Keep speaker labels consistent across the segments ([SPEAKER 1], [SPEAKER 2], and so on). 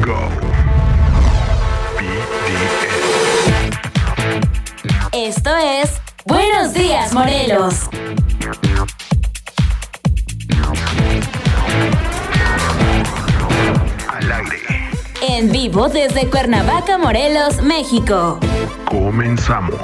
[SPEAKER 1] Go.
[SPEAKER 2] Esto es Buenos Días, Morelos.
[SPEAKER 1] Al aire.
[SPEAKER 2] En vivo desde Cuernavaca, Morelos, México.
[SPEAKER 1] Comenzamos.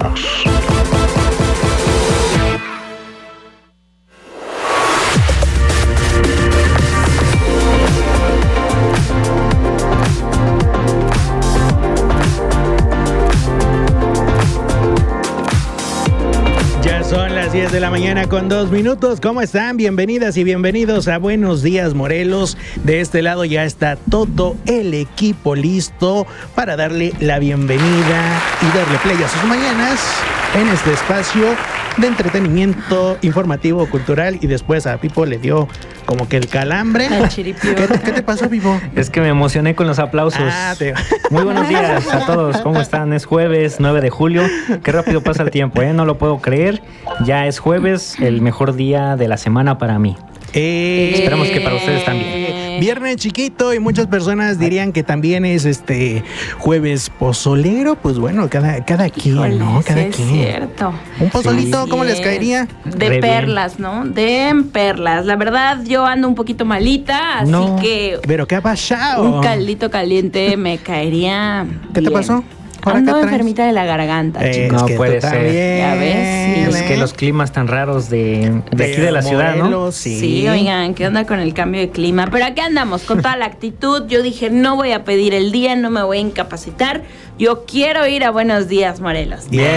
[SPEAKER 3] Son las 10 de la mañana con 2 minutos. ¿Cómo están? Bienvenidas y bienvenidos a Buenos Días, Morelos. De este lado ya está todo el equipo listo para darle la bienvenida y darle play a sus mañanas en este espacio de entretenimiento informativo, cultural. Y después a Pipo le dio como que el calambre. ¿Qué te pasó, Pipo?
[SPEAKER 4] Es que me emocioné con los aplausos. Muy buenos días a todos. ¿Cómo están? Es jueves 9 de julio. Qué rápido pasa el tiempo, ¿eh? No lo puedo creer. Ya es jueves, el mejor día de la semana para mí. Esperamos que para ustedes también.
[SPEAKER 3] Viernes chiquito y muchas personas dirían que también es jueves pozolero. Pues bueno, cada quien, ¿no? Cada quien.
[SPEAKER 5] Es cierto.
[SPEAKER 3] Un pozolito, ¿cómo les caería?
[SPEAKER 5] De perlas, ¿no? De perlas. La verdad, yo ando un poquito malita, así que...
[SPEAKER 3] ¿Pero qué ha pasado?
[SPEAKER 5] Un caldito caliente me caería
[SPEAKER 3] ¿Qué te pasó?
[SPEAKER 5] Ando enfermita de la garganta, chicos.
[SPEAKER 4] No puede ser.
[SPEAKER 5] Ya ves.
[SPEAKER 4] Es que los climas tan raros de aquí de la ciudad, ¿no?
[SPEAKER 5] Sí, oigan, ¿qué onda con el cambio de clima? Pero aquí andamos con toda la actitud. Yo dije, no voy a pedir el día, no me voy a incapacitar. Yo quiero ir a Buenos Días, Morelos.
[SPEAKER 3] Bien,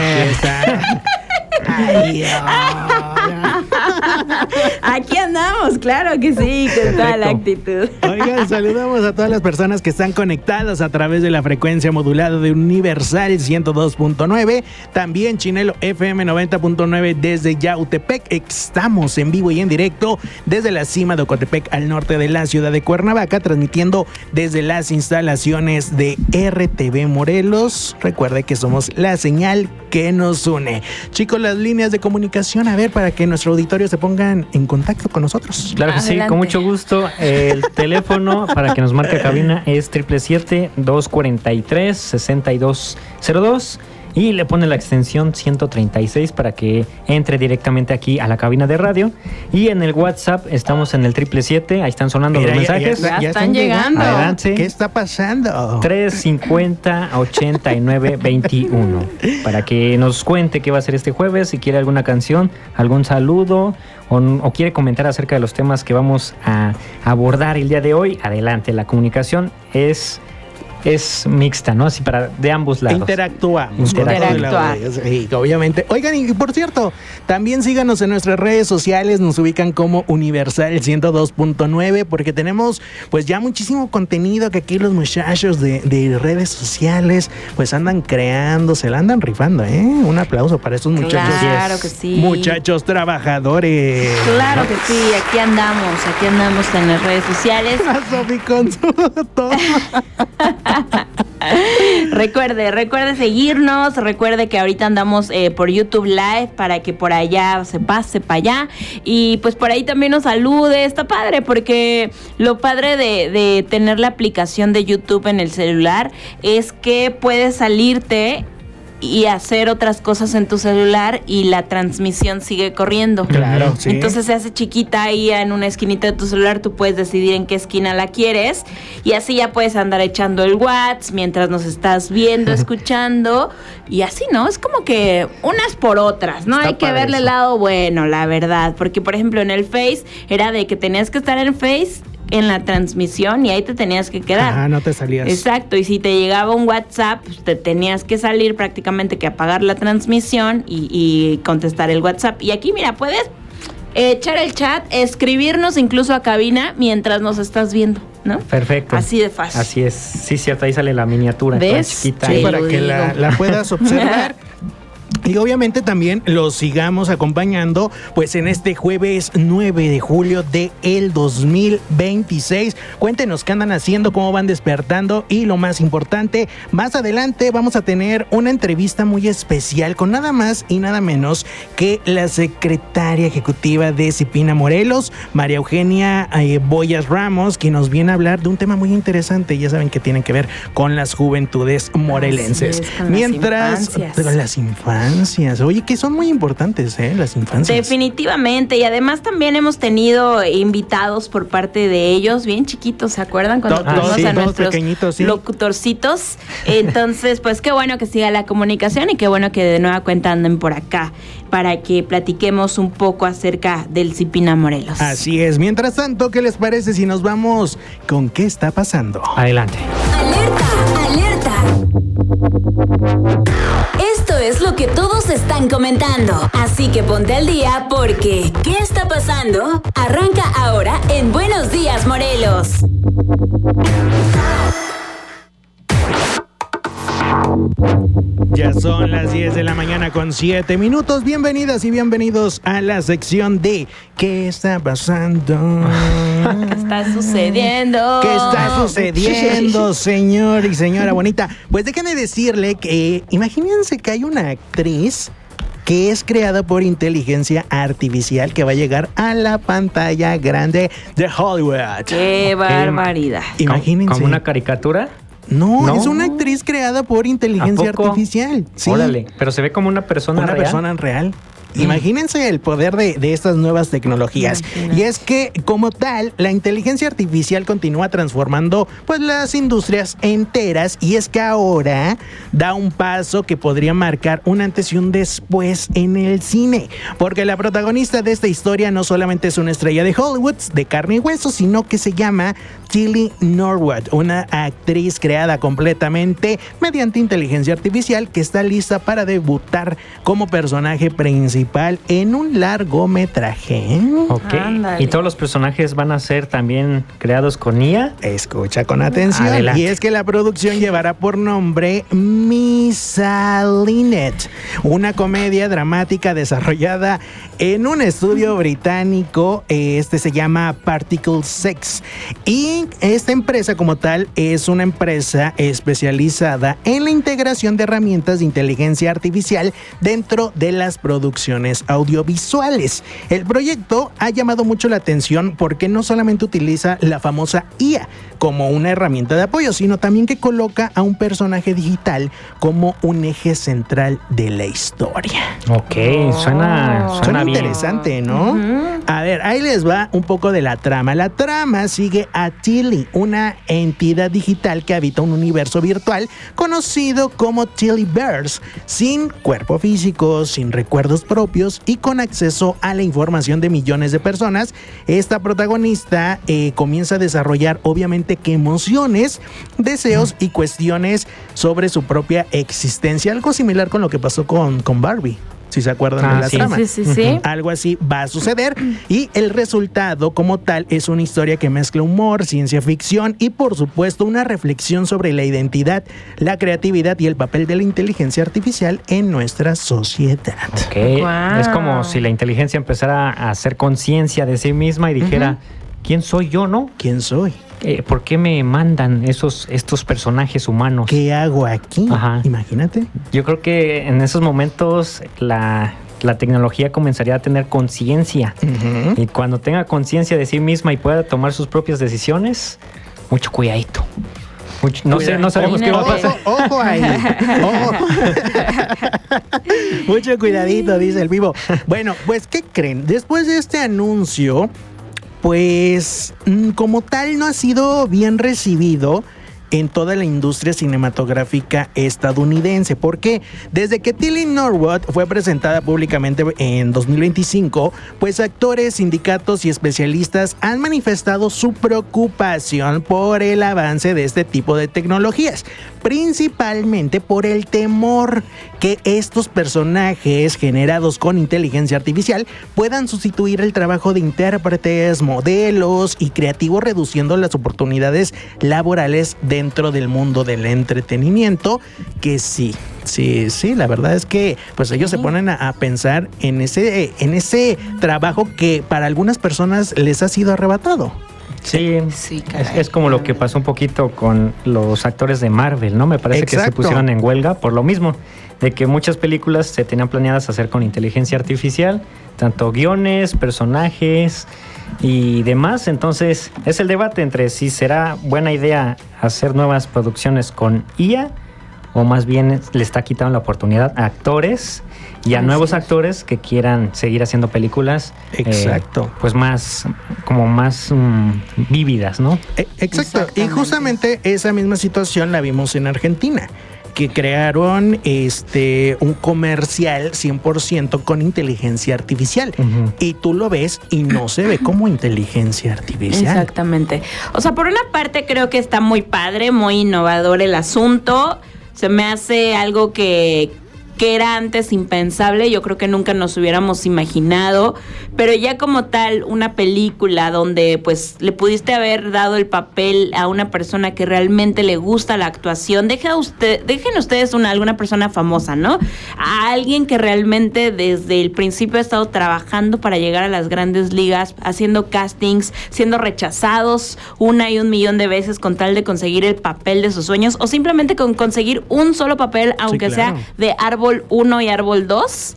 [SPEAKER 5] Ay, aquí andamos, claro que sí, con toda la actitud.
[SPEAKER 3] Oigan, saludamos a todas las personas que están conectadas a través de la frecuencia modulada de Universal 102.9, también Chinelo FM 90.9 desde Yautepec. Estamos en vivo y en directo desde la cima de Ocotepec al norte de la ciudad de Cuernavaca, transmitiendo desde las instalaciones de RTV Morelos. Recuerde que somos la señal que nos une. Chicos, las líneas de comunicación, a ver, para que nuestro auditorio se pongan en contacto con nosotros.
[SPEAKER 4] Claro que sí, con mucho gusto. El teléfono para que nos marque cabina es 777-243-6202 y le pone la extensión 136 para que entre directamente aquí a la cabina de radio. Y en el WhatsApp estamos en el 777, ahí están sonando los mensajes.
[SPEAKER 5] Ya están llegando.
[SPEAKER 4] Adelante.
[SPEAKER 3] ¿Qué está pasando?
[SPEAKER 4] 350-8921 para que nos cuente qué va a ser este jueves, si quiere alguna canción, algún saludo o quiere comentar acerca de los temas que vamos a abordar el día de hoy. Adelante, la comunicación es mixta, ¿no? Así de ambos lados.
[SPEAKER 3] Interactuamos. Sí, obviamente. Oigan, y por cierto, también síganos en nuestras redes sociales, nos ubican como Universal 102.9, porque tenemos pues ya muchísimo contenido que aquí los muchachos de redes sociales pues andan creando, se la andan rifando, ¿eh? Un aplauso para estos muchachos.
[SPEAKER 5] Claro que sí.
[SPEAKER 3] Muchachos trabajadores.
[SPEAKER 5] Claro que sí, aquí andamos en las redes sociales.
[SPEAKER 3] La Sofi con su toma.
[SPEAKER 5] Recuerde seguirnos, recuerde que ahorita andamos por YouTube Live para que por allá se pase para allá y pues por ahí también nos salude. Está padre porque lo padre de tener la aplicación de YouTube en el celular es que puedes salirte y hacer otras cosas en tu celular y la transmisión sigue corriendo.
[SPEAKER 3] Claro, sí.
[SPEAKER 5] Entonces se hace chiquita ahí en una esquinita de tu celular, tú puedes decidir en qué esquina la quieres y así ya puedes andar echando el WhatsApp mientras nos estás viendo, escuchando y así, ¿no? Es como que unas por otras, ¿no? Hay que verle el lado bueno, la verdad, porque por ejemplo en el Face era de que tenías que estar en Face en la transmisión y ahí te tenías que quedar.
[SPEAKER 3] Ah, no te salías.
[SPEAKER 5] Exacto, y si te llegaba un WhatsApp, pues te tenías que salir prácticamente que apagar la transmisión y contestar el WhatsApp. Y aquí, mira, puedes echar el chat, escribirnos incluso a cabina mientras nos estás viendo, ¿no?
[SPEAKER 4] Perfecto.
[SPEAKER 5] Así de fácil.
[SPEAKER 4] Así es, sí, cierto, ahí sale la miniatura.
[SPEAKER 5] ¿Ves?
[SPEAKER 4] Chiquita.
[SPEAKER 3] Sí,
[SPEAKER 4] ahí.
[SPEAKER 3] para que la puedas observar. Y obviamente también los sigamos acompañando pues en este jueves 9 de julio de el 2026. Cuéntenos qué andan haciendo, cómo van despertando y lo más importante, más adelante vamos a tener una entrevista muy especial con nada más y nada menos que la secretaria ejecutiva de Cipina Morelos, María Eugenia Boyas Ramos, quien nos viene a hablar de un tema muy interesante, ya saben que tiene que ver con las juventudes morelenses.
[SPEAKER 5] Así es, con
[SPEAKER 3] las infancias. Oye, que son muy importantes, las infancias.
[SPEAKER 5] Definitivamente, y además también hemos tenido invitados por parte de ellos, bien chiquitos, ¿se acuerdan? Cuando tuvimos a nuestros pequeñitos, locutorcitos. Entonces, pues qué bueno que siga la comunicación y qué bueno que de nueva cuenta anden por acá para que platiquemos un poco acerca del Cipina Morelos.
[SPEAKER 3] Así es. Mientras tanto, ¿qué les parece si nos vamos con qué está pasando?
[SPEAKER 4] Adelante.
[SPEAKER 2] ¡Alerta! Esto es lo que todos están comentando. Así que ponte al día porque ¿qué está pasando? Arranca ahora en Buenos Días, Morelos.
[SPEAKER 3] Ya son las 10 de la mañana con 7 minutos. Bienvenidas y bienvenidos a la sección de ¿qué está pasando?
[SPEAKER 5] ¿Qué está sucediendo?
[SPEAKER 3] ¿Qué está sucediendo, señor y señora bonita? Pues déjenme decirle que imagínense que hay una actriz que es creada por inteligencia artificial que va a llegar a la pantalla grande de Hollywood.
[SPEAKER 5] ¡Qué barbaridad!
[SPEAKER 3] Imagínense.
[SPEAKER 4] ¿Como una caricatura?
[SPEAKER 3] No, es una actriz creada por inteligencia artificial. Sí.
[SPEAKER 4] Órale, pero se ve como una persona real.
[SPEAKER 3] Una persona real. Imagínense el poder de estas nuevas tecnologías. Y es que, como tal, la inteligencia artificial continúa transformando pues las industrias enteras, y es que ahora da un paso que podría marcar un antes y un después en el cine, porque la protagonista de esta historia no solamente es una estrella de Hollywood de carne y hueso, sino que se llama Tilly Norwood, una actriz creada completamente mediante inteligencia artificial que está lista para debutar como personaje principal en un largometraje.
[SPEAKER 4] Ok. Ándale. ¿Y todos los personajes van a ser también creados con IA?
[SPEAKER 3] Escucha con atención. Adelante. Y es que la producción llevará por nombre Misalinet, una comedia dramática desarrollada en un estudio británico. Se llama Particle 6. Y esta empresa como tal es una empresa especializada en la integración de herramientas de inteligencia artificial dentro de las producciones audiovisuales. El proyecto ha llamado mucho la atención porque no solamente utiliza la famosa IA como una herramienta de apoyo, sino también que coloca a un personaje digital como un eje central de la historia.
[SPEAKER 4] Ok, suena bien.
[SPEAKER 3] Interesante, ¿no? A ver, ahí les va un poco de la trama. La trama sigue a Tilly, una entidad digital que habita un universo virtual conocido como Tillyverse, sin cuerpo físico, sin recuerdos propios y con acceso a la información de millones de personas. Esta protagonista comienza a desarrollar obviamente que emociones, deseos y cuestiones sobre su propia existencia, algo similar con lo que pasó con Barbie. Si se acuerdan de la trama.
[SPEAKER 5] Sí.
[SPEAKER 3] Algo así va a suceder, y el resultado como tal es una historia que mezcla humor, ciencia ficción y por supuesto una reflexión sobre la identidad, la creatividad y el papel de la inteligencia artificial en nuestra sociedad.
[SPEAKER 4] Ok, wow. Es como si la inteligencia empezara a hacer conciencia de sí misma y dijera, ¿quién soy yo, no?
[SPEAKER 3] ¿Quién soy?
[SPEAKER 4] ¿Por qué me mandan estos personajes humanos?
[SPEAKER 3] ¿Qué hago aquí? Ajá. Imagínate.
[SPEAKER 4] Yo creo que en esos momentos la tecnología comenzaría a tener conciencia. Y cuando tenga conciencia de sí misma y pueda tomar sus propias decisiones, mucho cuidadito. No sabemos qué va a pasar.
[SPEAKER 3] Ojo ahí. Mucho cuidadito, dice el vivo. Bueno, pues, ¿qué creen? Después de este anuncio, pues como tal no ha sido bien recibido en toda la industria cinematográfica estadounidense. Porque desde que Tilly Norwood fue presentada públicamente en 2025, pues actores, sindicatos y especialistas han manifestado su preocupación por el avance de este tipo de tecnologías, principalmente por el temor que estos personajes generados con inteligencia artificial puedan sustituir el trabajo de intérpretes, modelos y creativos, reduciendo las oportunidades laborales dentro dentro del mundo del entretenimiento, que sí, la verdad es que pues ellos se ponen a pensar en ese trabajo que para algunas personas les ha sido arrebatado.
[SPEAKER 4] Sí, es como lo que pasó un poquito con los actores de Marvel, ¿no? Me parece que se pusieron en huelga por lo mismo, de que muchas películas se tenían planeadas hacer con inteligencia artificial, tanto guiones, personajes y demás. Entonces es el debate entre si será buena idea hacer nuevas producciones con IA o más bien le está quitando la oportunidad a actores y a nuevos actores que quieran seguir haciendo películas. Exacto. Pues más vívidas, ¿no?
[SPEAKER 3] Exacto. Y justamente esa misma situación la vimos en Argentina, que crearon un comercial 100% con inteligencia artificial. Y tú lo ves y no se ve como inteligencia artificial.
[SPEAKER 5] Exactamente. O sea, por una parte creo que está muy padre, muy innovador el asunto. Se me hace algo que era antes impensable, yo creo que nunca nos hubiéramos imaginado, pero ya como tal una película donde pues le pudiste haber dado el papel a una persona que realmente le gusta la actuación, dejen ustedes alguna persona famosa, ¿no? A alguien que realmente desde el principio ha estado trabajando para llegar a las grandes ligas, haciendo castings, siendo rechazados 1,000,000 de veces con tal de conseguir el papel de sus sueños, o simplemente con conseguir un solo papel, aunque sea de Árbol 1 y Árbol 2,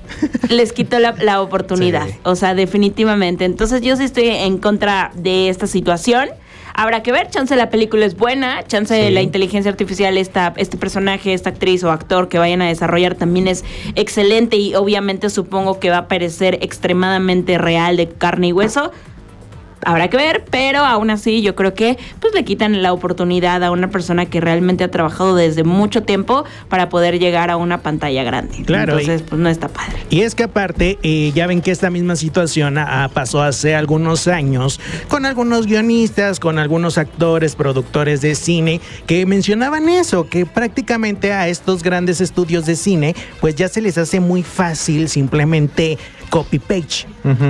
[SPEAKER 5] les quitó la oportunidad. Sí. O sea, definitivamente. Entonces yo sí estoy en contra de esta situación. Habrá que ver, chance la película es buena, chance de la inteligencia artificial, este personaje, esta actriz o actor que vayan a desarrollar también es excelente y obviamente supongo que va a parecer extremadamente real, de carne y hueso. Habrá que ver, pero aún así yo creo que pues le quitan la oportunidad a una persona que realmente ha trabajado desde mucho tiempo para poder llegar a una pantalla grande. Claro. Entonces, pues no está padre.
[SPEAKER 3] Y es que aparte, ya ven que esta misma situación pasó hace algunos años con algunos guionistas, con algunos actores, productores de cine, que mencionaban eso, que prácticamente a estos grandes estudios de cine, pues ya se les hace muy fácil simplemente copy-page.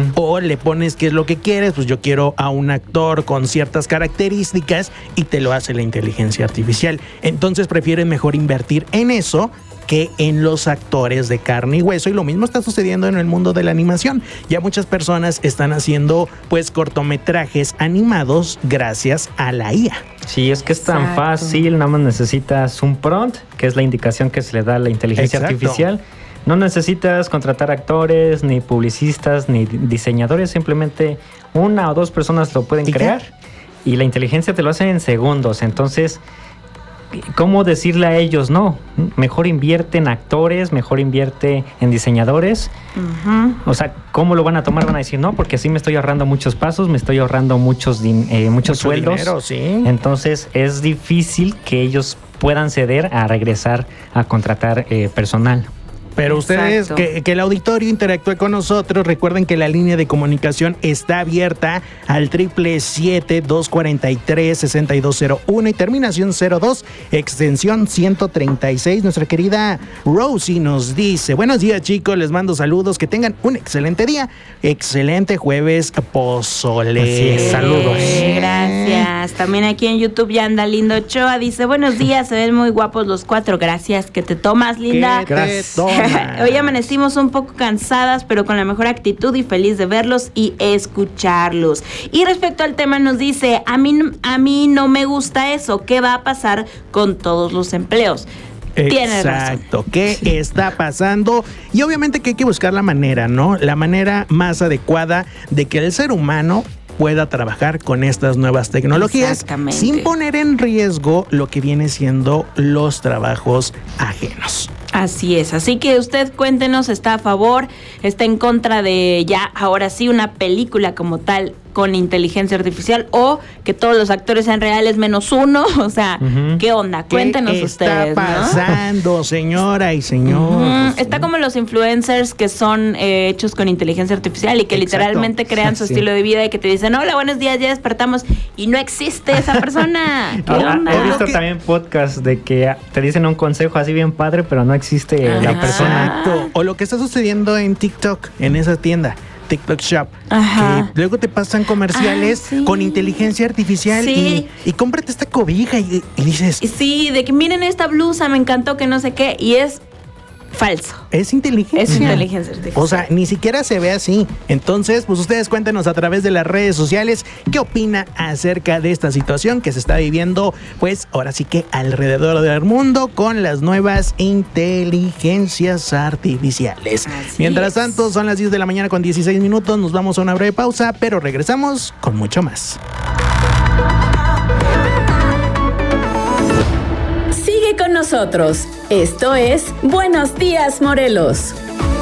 [SPEAKER 3] O le pones qué es lo que quieres, pues yo quiero a un actor con ciertas características y te lo hace la inteligencia artificial. Entonces prefieren mejor invertir en eso que en los actores de carne y hueso, y lo mismo está sucediendo en el mundo de la animación. Ya muchas personas están haciendo pues cortometrajes animados gracias a la IA.
[SPEAKER 4] Sí, es que es tan fácil, nada más necesitas un prompt, que es la indicación que se le da a la inteligencia artificial. No necesitas contratar actores, ni publicistas, ni diseñadores, simplemente 1 o 2 personas lo pueden crear y la inteligencia te lo hace en segundos. Entonces, ¿cómo decirle a ellos no? Mejor invierte en actores, mejor invierte en diseñadores. O sea, ¿cómo lo van a tomar? Van a decir no, porque así me estoy ahorrando muchos pasos, me estoy ahorrando muchos sueldos. Dinero, sí. Entonces, es difícil que ellos puedan ceder a regresar a contratar personal.
[SPEAKER 3] Pero ustedes, que el auditorio interactúe con nosotros. Recuerden que la línea de comunicación está abierta al 777-243-6201 y terminación 02, extensión 136. Nuestra querida Rosie nos dice: buenos días, chicos, les mando saludos, que tengan un excelente día, excelente jueves pozole.
[SPEAKER 4] Así es, saludos.
[SPEAKER 5] Gracias. También aquí en YouTube ya anda Lindo Ochoa, dice: buenos días, se ven muy guapos los 4, gracias, que te tomas, linda.
[SPEAKER 3] Gracias.
[SPEAKER 5] Hoy amanecimos un poco cansadas, pero con la mejor actitud y feliz de verlos y escucharlos. Y respecto al tema nos dice: a mí no me gusta eso. ¿Qué va a pasar con todos los empleos? Tienes razón.
[SPEAKER 3] Exacto, ¿qué está pasando? Y obviamente que hay que buscar la manera, ¿no? La manera más adecuada de que el ser humano pueda trabajar con estas nuevas tecnologías sin poner en riesgo lo que viene siendo los trabajos ajenos.
[SPEAKER 5] Así es, así que usted cuéntenos, ¿está a favor, está en contra de ya ahora sí una película como tal con inteligencia artificial, o que todos los actores sean reales menos uno? O sea, ¿qué onda? Cuéntenos ustedes.
[SPEAKER 3] ¿Qué está pasando, ¿no? Señora y señor?
[SPEAKER 5] Está como los influencers que son hechos con inteligencia artificial y que literalmente crean su estilo de vida y que te dicen: hola, buenos días, ya despertamos, y no existe esa persona. ¿Qué onda?
[SPEAKER 4] He visto también podcasts de que te dicen un consejo así bien padre, pero no existe la persona.
[SPEAKER 3] Exacto. O lo que está sucediendo en TikTok, en esa tienda. TikTok Shop,
[SPEAKER 5] Ajá.
[SPEAKER 3] que luego te pasan comerciales
[SPEAKER 5] sí.
[SPEAKER 3] con inteligencia artificial
[SPEAKER 5] Sí.
[SPEAKER 3] y cómprate esta cobija y dices,
[SPEAKER 5] Y sí, de que miren esta blusa, me encantó, que no sé qué, y es falso.
[SPEAKER 3] es inteligencia.
[SPEAKER 5] Es inteligencia artificial.
[SPEAKER 3] O sea, ni siquiera se ve así. Entonces, pues ustedes cuéntenos a través de las redes sociales qué opina acerca de esta situación que se está viviendo, pues ahora sí que alrededor del mundo con las nuevas inteligencias artificiales.
[SPEAKER 5] Así
[SPEAKER 3] Mientras
[SPEAKER 5] es.
[SPEAKER 3] tanto, son las 10 de la mañana con 16 minutos, nos vamos a una breve pausa, pero regresamos con mucho más.
[SPEAKER 2] Sigue con nosotros. Esto es Buenos Días, Morelos.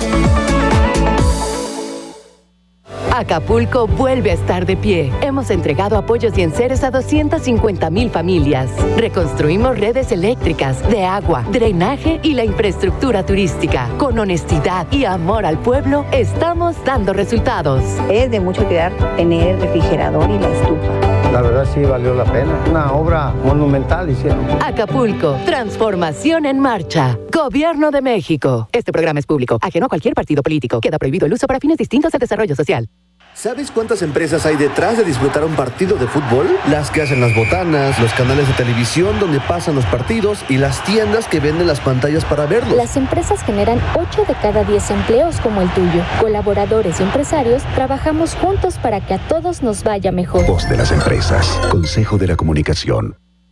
[SPEAKER 6] Acapulco vuelve a estar de pie. Hemos entregado apoyos y enseres a 250,000 familias. Reconstruimos redes eléctricas, de agua, drenaje y la infraestructura turística. Con honestidad y amor al pueblo, estamos dando resultados.
[SPEAKER 7] Es de mucho cuidar tener refrigerador y la estufa.
[SPEAKER 8] La verdad sí valió la pena. Una obra monumental hicieron.
[SPEAKER 6] Acapulco, transformación en marcha. Gobierno de México. Este programa es público, ajeno a cualquier partido político. Queda prohibido el uso para fines distintos al desarrollo social.
[SPEAKER 9] ¿Sabes cuántas empresas hay detrás de disfrutar un partido de fútbol? Las que hacen las botanas, los canales de televisión donde pasan los partidos y las tiendas que venden las pantallas para verlos.
[SPEAKER 10] Las empresas generan 8 de cada 10 empleos como el tuyo. Colaboradores y empresarios trabajamos juntos para que a todos nos vaya mejor.
[SPEAKER 1] Voz de las empresas. Consejo de la Comunicación.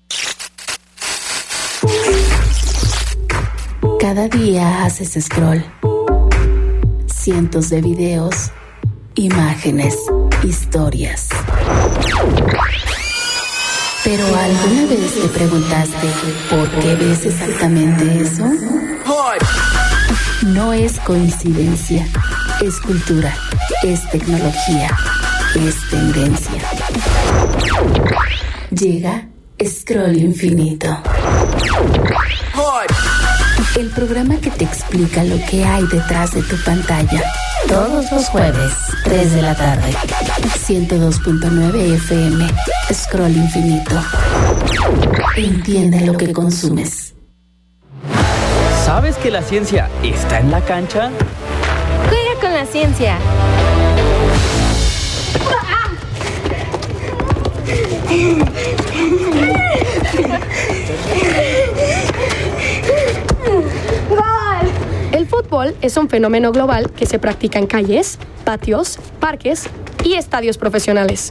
[SPEAKER 11] Cada día haces scroll. Cientos de videos, imágenes, historias. ¿Pero alguna vez te preguntaste por qué ves exactamente eso? No es coincidencia, es cultura, es tecnología, es tendencia. Llega Scroll Infinito. El programa que te explica lo que hay detrás de tu pantalla. Todos los jueves, 3 de la tarde. 102.9 FM. Scroll Infinito. Entiende lo que consumes.
[SPEAKER 12] ¿Sabes que la ciencia está en la cancha?
[SPEAKER 10] Juega con la ciencia.
[SPEAKER 13] El fútbol es un fenómeno global que se practica en calles, patios, parques y estadios profesionales.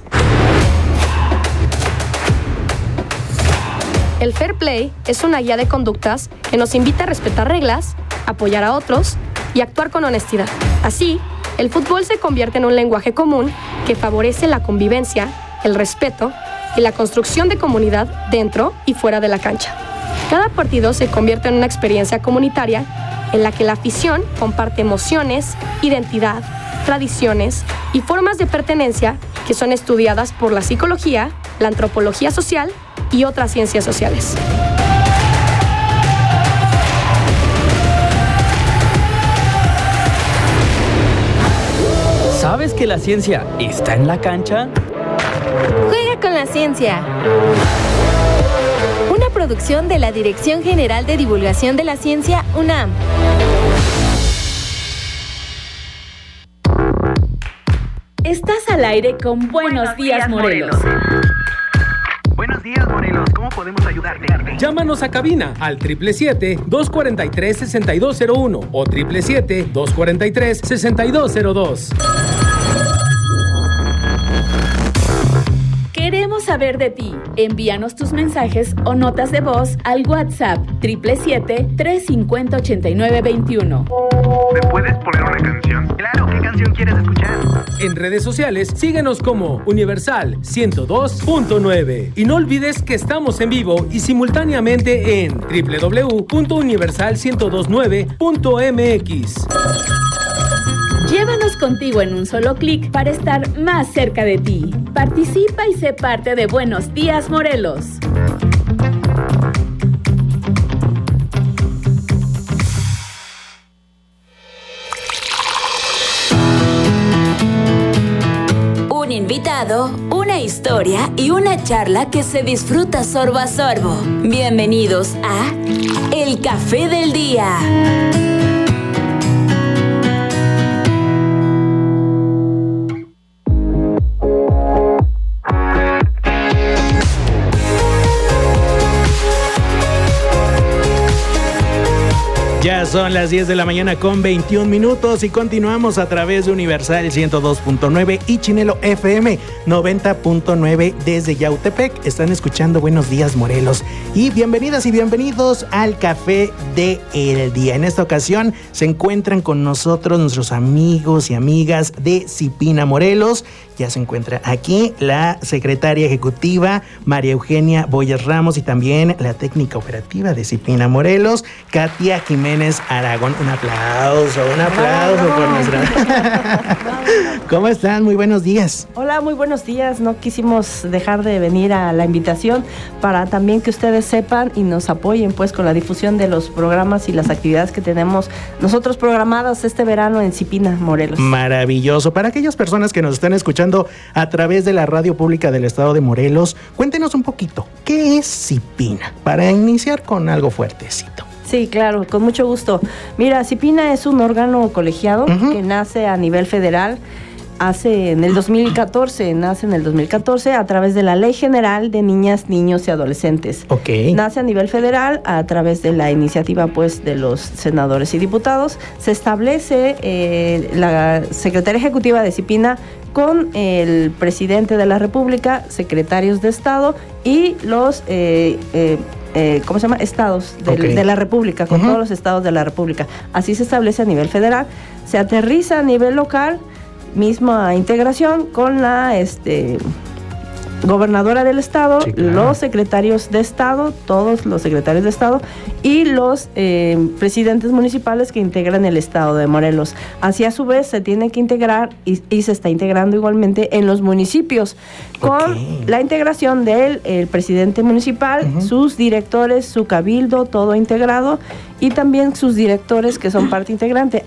[SPEAKER 13] El fair play es una guía de conductas que nos invita a respetar reglas, apoyar a otros y actuar con honestidad. Así, el fútbol se convierte en un lenguaje común que favorece la convivencia, el respeto y la construcción de comunidad dentro y fuera de la cancha. Cada partido se convierte en una experiencia comunitaria en la que la afición comparte emociones, identidad, tradiciones y formas de pertenencia que son estudiadas por la psicología, la antropología social y otras ciencias sociales.
[SPEAKER 12] ¿Sabes que la ciencia está en la cancha?
[SPEAKER 10] Juega con la ciencia. Una producción de la Dirección General de Divulgación de la Ciencia, UNAM.
[SPEAKER 2] Estás al aire con Buenos Días, Morelos.
[SPEAKER 14] Buenos días, Morelos. ¿Cómo podemos ayudarte?
[SPEAKER 15] Llámanos a cabina al 777-243-6201 o 777-243-6202.
[SPEAKER 2] Queremos saber de ti. Envíanos tus mensajes o notas de voz al WhatsApp 777-350-8921.
[SPEAKER 14] ¿Me puedes poner una canción? Claro, ¿qué canción quieres escuchar?
[SPEAKER 15] En redes sociales, síguenos como Universal 102.9. Y no olvides que estamos en vivo y simultáneamente en www.universal1029.mx.
[SPEAKER 2] Llévanos contigo en un solo clic para estar más cerca de ti. Participa y sé parte de Buenos Días, Morelos. Un invitado, una historia y una charla que se disfruta sorbo a sorbo. Bienvenidos a El Café del Día.
[SPEAKER 3] Ya son las 10 de la mañana con 21 minutos y continuamos a través de Universal 102.9 y Chinelo FM 90.9 desde Yautepec. Están escuchando Buenos Días Morelos y bienvenidas y bienvenidos al Café de El Día. En esta ocasión se encuentran con nosotros nuestros amigos y amigas de Cipina Morelos. Ya se encuentra aquí la secretaria ejecutiva María Eugenia Boyes Ramos y también la técnica operativa de Cipina Morelos, Katia Jiménez Aragón. Un aplauso por nuestra... ¿Cómo están? Muy buenos días.
[SPEAKER 16] Hola, muy buenos días. No quisimos dejar de venir a la invitación para también que ustedes sepan y nos apoyen pues con la difusión de los programas y las actividades que tenemos nosotros programadas este verano en Cipina Morelos.
[SPEAKER 3] Maravilloso. Para aquellas personas que nos están escuchando a través de la radio pública del estado de Morelos, cuéntenos un poquito, ¿qué es Cipina? Para iniciar con algo fuertecito.
[SPEAKER 16] Sí, claro, con mucho gusto. Mira, Cipina es un órgano colegiado que nace a nivel federal. Nace en el 2014 a través de la Ley General de Niñas, Niños y Adolescentes. Nace a nivel federal a través de la iniciativa pues de los senadores y diputados. Se establece la Secretaría Ejecutiva de Cipina con el presidente de la República, secretarios de Estado y los estados de la República, con todos los estados de la República. Así se establece a nivel federal. Se aterriza a nivel local, misma integración con la gobernadora del estado, sí, claro, los secretarios de estado, todos los secretarios de estado y los presidentes municipales que integran el estado de Morelos. Así a su vez se tiene que integrar y se está integrando igualmente en los municipios con la integración del presidente municipal, sus directores, su cabildo, todo integrado y también sus directores que son parte integrante.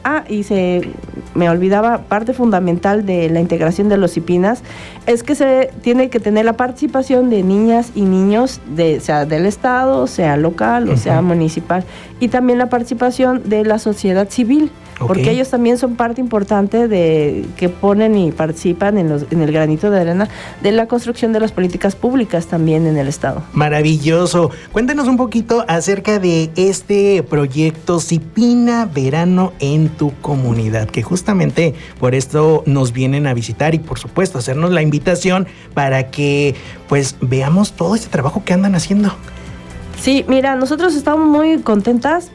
[SPEAKER 16] Me olvidaba, parte fundamental de la integración de los Cipinas es que se tiene que tener la participación de niñas y niños, sea del estado, sea local o sea municipal, y también la participación de la sociedad civil, porque ellos también son parte importante de que ponen y participan en el granito de arena de la construcción de las políticas públicas también en el estado.
[SPEAKER 3] Maravilloso. Cuéntanos un poquito acerca de este proyecto Cipina Verano en tu Comunidad, que justamente por esto nos vienen a visitar y por supuesto hacernos la invitación para que pues veamos todo este trabajo que andan haciendo.
[SPEAKER 16] Sí, mira, nosotros estamos muy contentas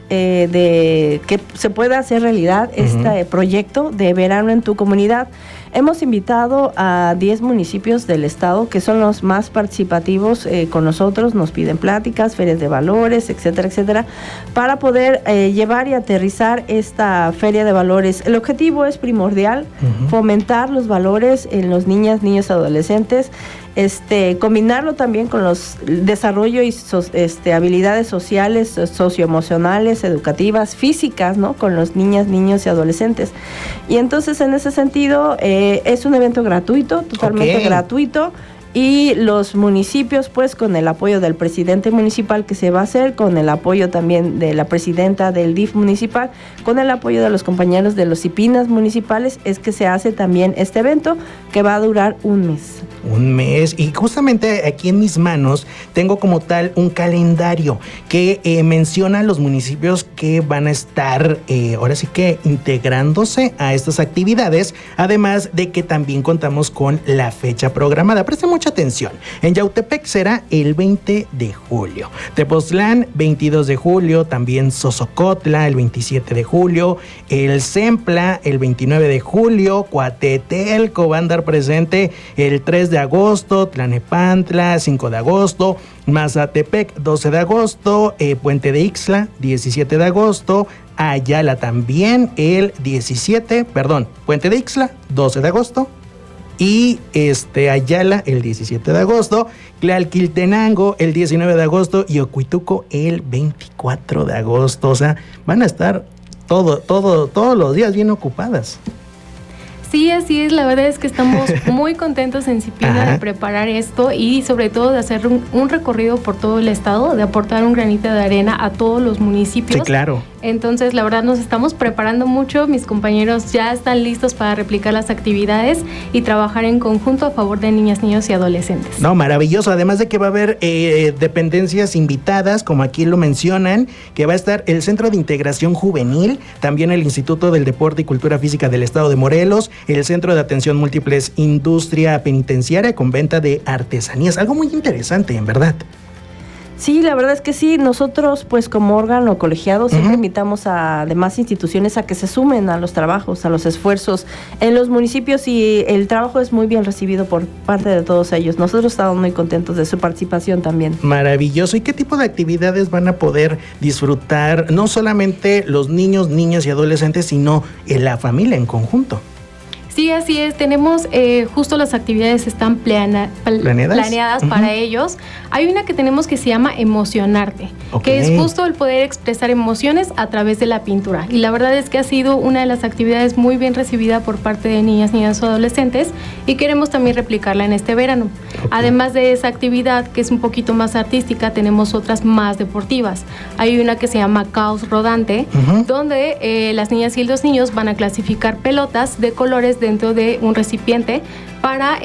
[SPEAKER 16] de que se pueda hacer realidad este proyecto de Verano en tu Comunidad. Hemos invitado a 10 municipios del estado que son los más participativos con nosotros, nos piden pláticas, ferias de valores, etcétera, etcétera, para poder llevar y aterrizar esta feria de valores. El objetivo es primordial, fomentar los valores en los niñas, niños y adolescentes, combinarlo también con los desarrollo y habilidades sociales, socioemocionales, educativas, físicas, ¿no? Con los niñas, niños y adolescentes. Y entonces en ese sentido es un evento gratuito, totalmente gratuito. Y los municipios, pues, con el apoyo del presidente municipal que se va a hacer, con el apoyo también de la presidenta del DIF municipal, con el apoyo de los compañeros de los Cipinas municipales, es que se hace también este evento que va a durar un mes.
[SPEAKER 3] Un mes, y justamente aquí en mis manos tengo como tal un calendario que menciona los municipios que van a estar ahora sí que integrándose a estas actividades, además de que también contamos con la fecha programada. Presten mucha atención. En Yautepec será el 20 de julio, Tepoztlán 22 de julio, también Sosocotla el 27 de julio, el Zempla el 29 de julio, Coatetelco va a andar presente el 3 de agosto, Tlanepantla 5 de agosto, Mazatepec 12 de agosto, Puente de Ixtla 17 de agosto, Ayala también el Puente de Ixtla 12 de agosto, y Ayala el 17 de agosto, Tlalquiltenango el 19 de agosto y Ocuituco el 24 de agosto. O sea, van a estar todos los días bien ocupadas.
[SPEAKER 17] Sí, así es. La verdad es que estamos muy contentos en Cipina de preparar esto y sobre todo de hacer un recorrido por todo el estado, de aportar un granito de arena a todos los municipios.
[SPEAKER 3] Sí, claro.
[SPEAKER 17] Entonces, la verdad, nos estamos preparando mucho. Mis compañeros ya están listos para replicar las actividades y trabajar en conjunto a favor de niñas, niños y adolescentes.
[SPEAKER 3] No, maravilloso. Además de que va a haber dependencias invitadas, como aquí lo mencionan, que va a estar el Centro de Integración Juvenil, también el Instituto del Deporte y Cultura Física del Estado de Morelos, el Centro de Atención Múltiples Industria Penitenciaria con venta de artesanías. Algo muy interesante, en verdad.
[SPEAKER 16] Sí, la verdad es que sí. Nosotros, pues como órgano colegiado, siempre invitamos a demás instituciones a que se sumen a los trabajos, a los esfuerzos en los municipios, y el trabajo es muy bien recibido por parte de todos ellos. Nosotros estamos muy contentos de su participación también.
[SPEAKER 3] Maravilloso. ¿Y qué tipo de actividades van a poder disfrutar no solamente los niños, niñas y adolescentes, sino la familia en conjunto?
[SPEAKER 17] Sí, así es. Tenemos justo las actividades están planeadas para ellos. Hay una que tenemos que se llama Emocionarte, que es justo el poder expresar emociones a través de la pintura. Y la verdad es que ha sido una de las actividades muy bien recibida por parte de niñas, niños o adolescentes, y queremos también replicarla en este verano. Además de esa actividad, que es un poquito más artística, tenemos otras más deportivas. Hay una que se llama Caos Rodante, donde las niñas y los niños van a clasificar pelotas de colores dentro de un recipiente para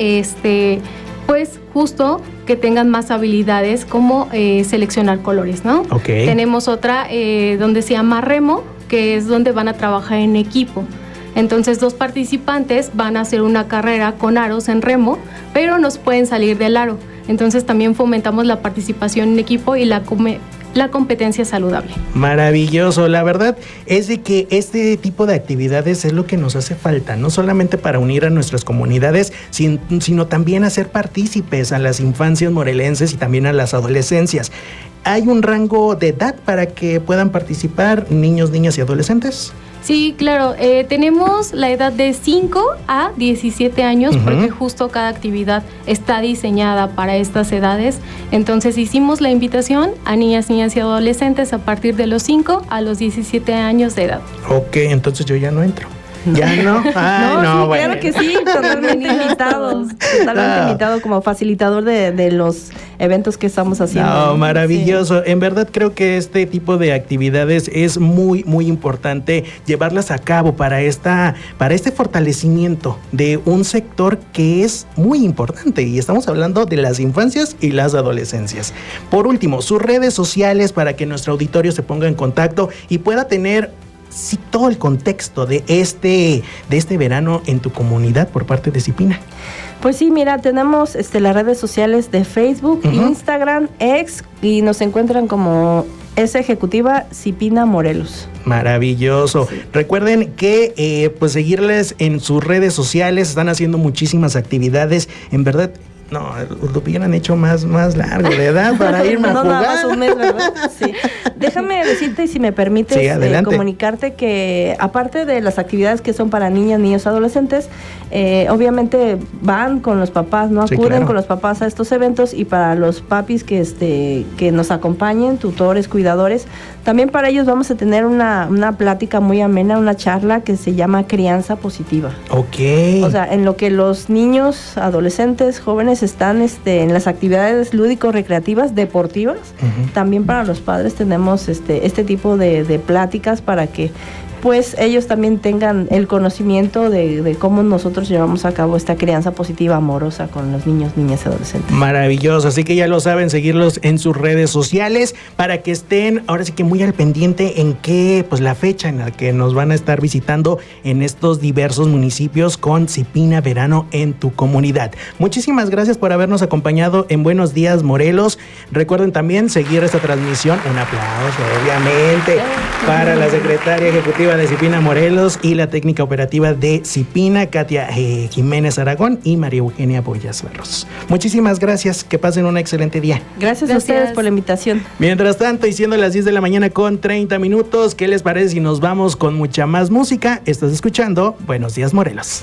[SPEAKER 17] pues justo que tengan más habilidades como seleccionar colores, ¿no? Tenemos otra donde se llama Remo, que es donde van a trabajar en equipo. Entonces 2 participantes van a hacer una carrera con aros en remo, pero no se pueden salir del aro. Entonces también fomentamos la participación en equipo y la competencia saludable.
[SPEAKER 3] Maravilloso. La verdad es de que este tipo de actividades es lo que nos hace falta, no solamente para unir a nuestras comunidades, sino también hacer partícipes a las infancias morelenses y también a las adolescencias. ¿Hay un rango de edad para que puedan participar niños, niñas y adolescentes?
[SPEAKER 17] Sí, claro. Tenemos la edad de 5 a 17 años, porque justo cada actividad está diseñada para estas edades. Entonces hicimos la invitación a niñas, niñas y adolescentes a partir de los 5 a los 17 años de edad.
[SPEAKER 3] Ok, entonces yo ya no entro. ¿Ya no? Ay,
[SPEAKER 16] no, sí,
[SPEAKER 3] bueno.
[SPEAKER 16] Claro que sí, totalmente invitado. Totalmente invitado como facilitador de los eventos que estamos haciendo.
[SPEAKER 3] No, maravilloso. Sí. En verdad creo que este tipo de actividades es muy, muy importante llevarlas a cabo para este fortalecimiento de un sector que es muy importante, y estamos hablando de las infancias y las adolescencias. Por último, sus redes sociales para que nuestro auditorio se ponga en contacto y pueda tener todo el contexto de este verano en tu comunidad por parte de Cipina.
[SPEAKER 16] Pues sí, mira, tenemos las redes sociales de Facebook, Instagram, X, y nos encuentran como Ejecutiva Cipina Morelos.
[SPEAKER 3] Maravilloso. Sí. Recuerden que pues seguirles en sus redes sociales, están haciendo muchísimas actividades, en verdad. No, lo hubieran hecho más largo de edad para irme a jugar.
[SPEAKER 16] Nada más un mes, ¿verdad? Sí. Déjame decirte, y si me permites, comunicarte que aparte de las actividades que son para niñas, niños, adolescentes, obviamente van con los papás, ¿no? Acuden con los papás a estos eventos, y para los papis que nos acompañen, tutores, cuidadores, también para ellos vamos a tener una plática muy amena, una charla que se llama Crianza Positiva.
[SPEAKER 3] Ok.
[SPEAKER 16] O sea, en lo que los niños, adolescentes, jóvenes están en las actividades lúdico-recreativas, deportivas, también para los padres tenemos este tipo de pláticas para que pues ellos también tengan el conocimiento de cómo nosotros llevamos a cabo esta crianza positiva, amorosa con los niños, niñas y adolescentes.
[SPEAKER 3] Maravilloso, así que ya lo saben, seguirlos en sus redes sociales para que estén ahora sí que muy al pendiente en la fecha en la que nos van a estar visitando en estos diversos municipios con Cipina Verano en tu comunidad. Muchísimas gracias por habernos acompañado en Buenos Días Morelos. Recuerden también seguir esta transmisión, un aplauso obviamente para la secretaria ejecutiva de Cipina Morelos y la técnica operativa de Cipina, Katia Jiménez Aragón y María Eugenia Boyas Barros. Muchísimas gracias, que pasen un excelente día.
[SPEAKER 16] Gracias a ustedes por la invitación.
[SPEAKER 3] Mientras tanto, y siendo las 10 de la mañana con 30 minutos, ¿qué les parece si nos vamos con mucha más música? Estás escuchando Buenos Días Morelos.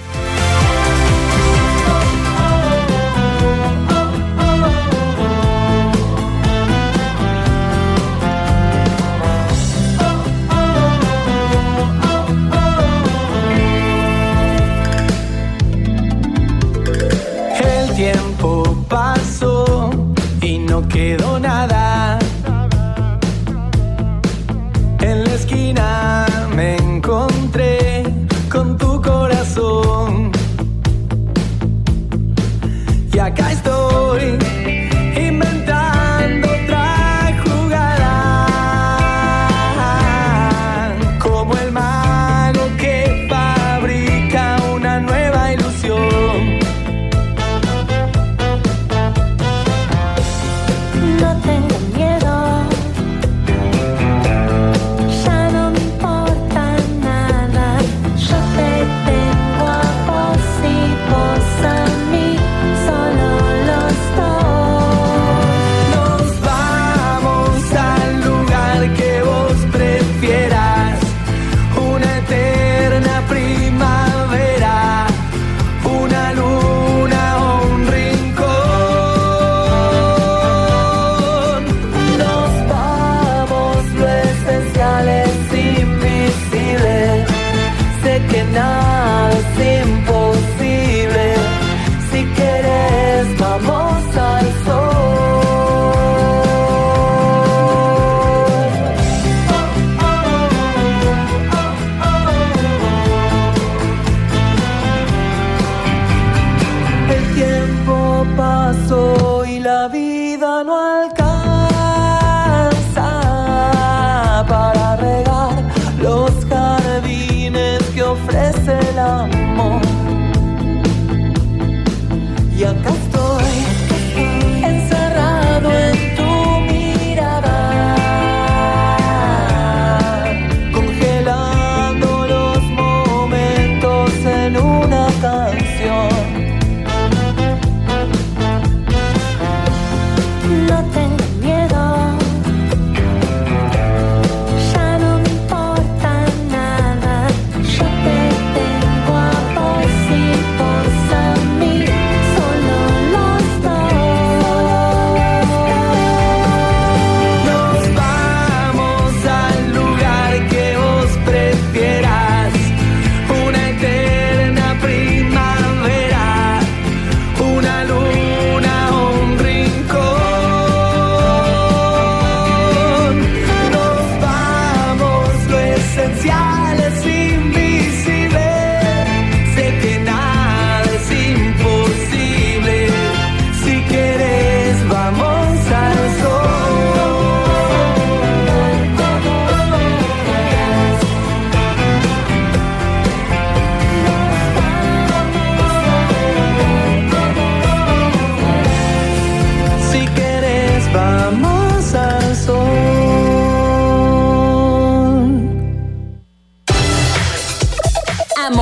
[SPEAKER 18] Pasó y no quedó nada en la esquina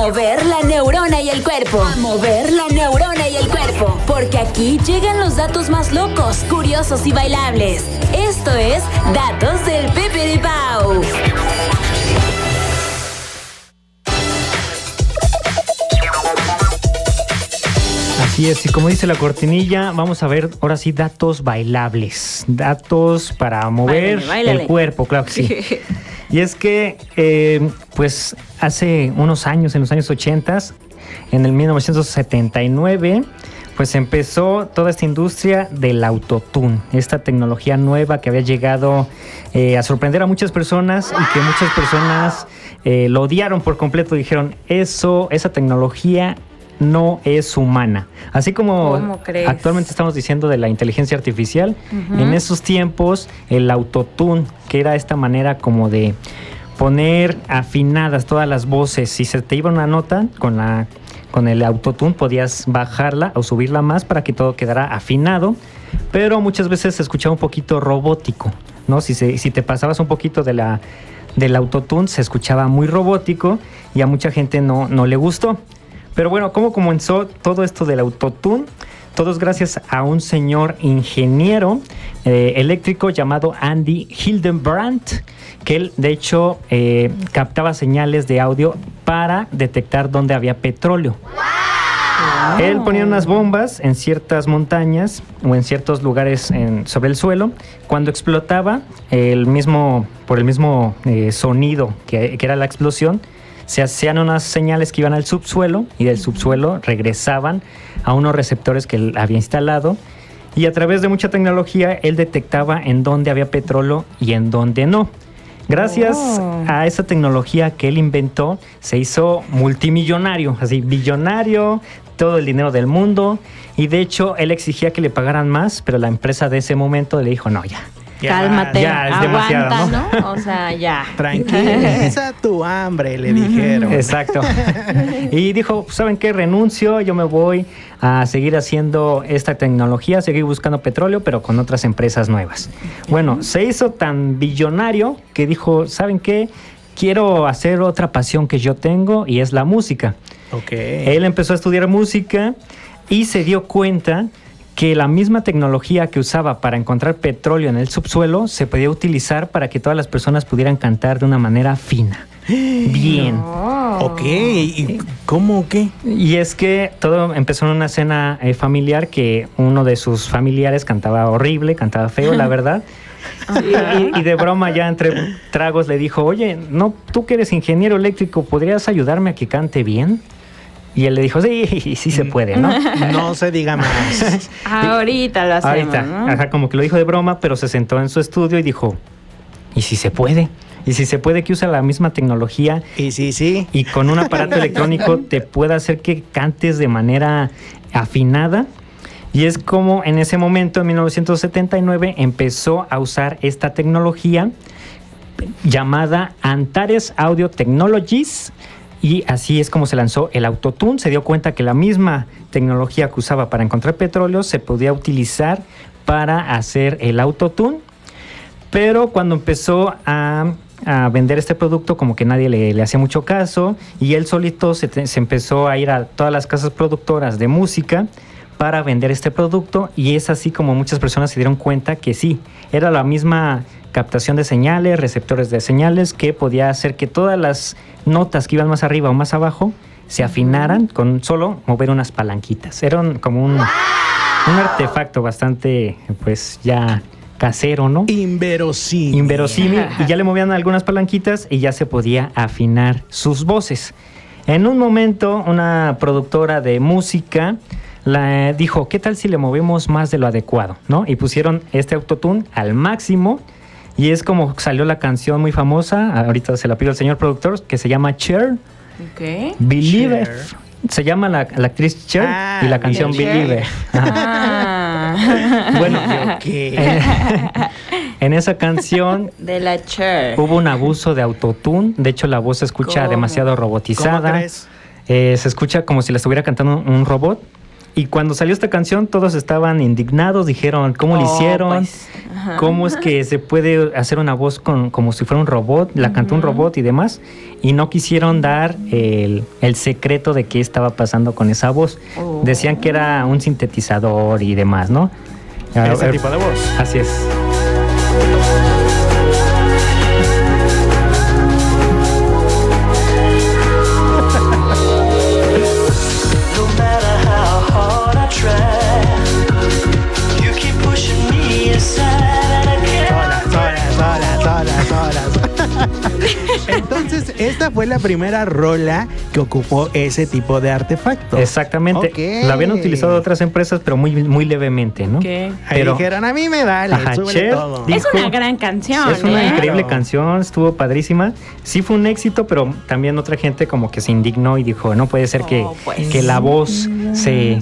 [SPEAKER 2] mover la neurona y el cuerpo. A mover la neurona y el cuerpo. Porque aquí llegan los datos más locos, curiosos y bailables. Esto es Datos del Pepe de Pau.
[SPEAKER 4] Así es, y como dice la cortinilla, vamos a ver ahora sí datos bailables. Datos para mover el cuerpo, claro que sí. Y es que, pues, hace unos años, en los años 80, en el 1979, pues empezó toda esta industria del autotune, esta tecnología nueva que había llegado a sorprender a muchas personas y que muchas personas lo odiaron por completo. Dijeron, esa tecnología no es humana. Así como actualmente estamos diciendo de la inteligencia artificial, en esos tiempos el autotune, que era esta manera como de poner afinadas todas las voces, si se te iba una nota con el autotune podías bajarla o subirla más para que todo quedara afinado, pero muchas veces se escuchaba un poquito robótico, ¿no? Si te pasabas un poquito del autotune, se escuchaba muy robótico y a mucha gente no le gustó. Pero bueno, ¿cómo comenzó todo esto del autotune? Todo es gracias a un señor ingeniero eléctrico llamado Andy Hildenbrandt, que él, de hecho, captaba señales de audio para detectar dónde había petróleo. Wow. Él ponía unas bombas en ciertas montañas o en ciertos lugares sobre el suelo. Cuando explotaba, por el mismo sonido que era la explosión, se hacían unas señales que iban al subsuelo y del subsuelo regresaban a unos receptores que él había instalado, y a través de mucha tecnología él detectaba en dónde había petróleo y en dónde no. Gracias a esa tecnología que él inventó, se hizo multimillonario, así billonario, todo el dinero del mundo, y de hecho él exigía que le pagaran más, pero la empresa de ese momento le dijo, no, ya.
[SPEAKER 5] Cálmate,
[SPEAKER 4] ya es
[SPEAKER 5] aguanta,
[SPEAKER 4] demasiado,
[SPEAKER 5] ¿no? O sea, ya.
[SPEAKER 3] Tranquiliza tu hambre, le dijeron.
[SPEAKER 4] Exacto. Y dijo, ¿saben qué? Renuncio, yo me voy a seguir haciendo esta tecnología, seguir buscando petróleo, pero con otras empresas nuevas. Bueno, se hizo tan billonario que dijo, ¿saben qué? Quiero hacer otra pasión que yo tengo y es la música. Él empezó a estudiar música y se dio cuenta que la misma tecnología que usaba para encontrar petróleo en el subsuelo se podía utilizar para que todas las personas pudieran cantar de una manera fina. Bien.
[SPEAKER 3] ¿Y cómo qué?
[SPEAKER 4] Y es que todo empezó en una cena familiar que uno de sus familiares cantaba horrible, cantaba feo, la verdad. Y de broma, ya entre tragos, le dijo, oye, no, tú que eres ingeniero eléctrico, ¿podrías ayudarme a que cante bien? Y él le dijo, sí se puede, ¿no?
[SPEAKER 3] No se diga más.
[SPEAKER 5] Ahorita lo hacemos,
[SPEAKER 4] ahorita,
[SPEAKER 5] ¿no?
[SPEAKER 4] Ajá, como que lo dijo de broma, pero se sentó en su estudio y dijo, ¿y si se puede? ¿Y si se puede que usa la misma tecnología?
[SPEAKER 3] Y sí.
[SPEAKER 4] Y con un aparato electrónico te pueda hacer que cantes de manera afinada. Y es como en ese momento, en 1979, empezó a usar esta tecnología llamada Antares Audio Technologies. Y así es como se lanzó el autotune. Se dio cuenta que la misma tecnología que usaba para encontrar petróleo se podía utilizar para hacer el autotune. Pero cuando empezó a vender este producto, como que nadie le hacía mucho caso, y él solito se empezó a ir a todas las casas productoras de música para vender este producto, y es así como muchas personas se dieron cuenta que sí, era la misma captación de señales, receptores de señales, que podía hacer que todas las notas que iban más arriba o más abajo se afinaran con solo mover unas palanquitas. Era como un artefacto bastante, pues ya casero, ¿no? Inverosímil. Y ya le movían algunas palanquitas y ya se podía afinar sus voces. En un momento, una productora de música dijo, ¿qué tal si le movemos más de lo adecuado? ¿No? Y pusieron este autotune al máximo. Y es como salió la canción muy famosa, ahorita se la pido al señor productor, que se llama Cher. Believer. Se llama la actriz Cher y la canción Believer. Bueno, en esa canción
[SPEAKER 5] de la Cher
[SPEAKER 4] hubo un abuso de autotune. De hecho, la voz se escucha demasiado robotizada.
[SPEAKER 3] ¿Cómo crees?
[SPEAKER 4] Se escucha como si la estuviera cantando un robot. Y cuando salió esta canción, todos estaban indignados, dijeron, ¿cómo lo hicieron?
[SPEAKER 5] Pues,
[SPEAKER 4] ¿Cómo es que se puede hacer una voz como si fuera un robot? La cantó un robot y demás. Y no quisieron dar el secreto de qué estaba pasando con esa voz. Decían que era un sintetizador y demás, ¿no?
[SPEAKER 3] Ese tipo de voz.
[SPEAKER 4] Así es.
[SPEAKER 3] Entonces, esta fue la primera rola que ocupó ese tipo de artefacto.
[SPEAKER 4] Exactamente.
[SPEAKER 3] Okay.
[SPEAKER 4] La habían utilizado otras empresas, pero muy, muy levemente, ¿no?
[SPEAKER 5] Okay.
[SPEAKER 3] Pero dijeron, a mí me vale, súbele todo.
[SPEAKER 5] Es una gran canción.
[SPEAKER 4] Es una increíble canción, estuvo padrísima. Sí fue un éxito, pero también otra gente como que se indignó y dijo, no puede ser que la voz se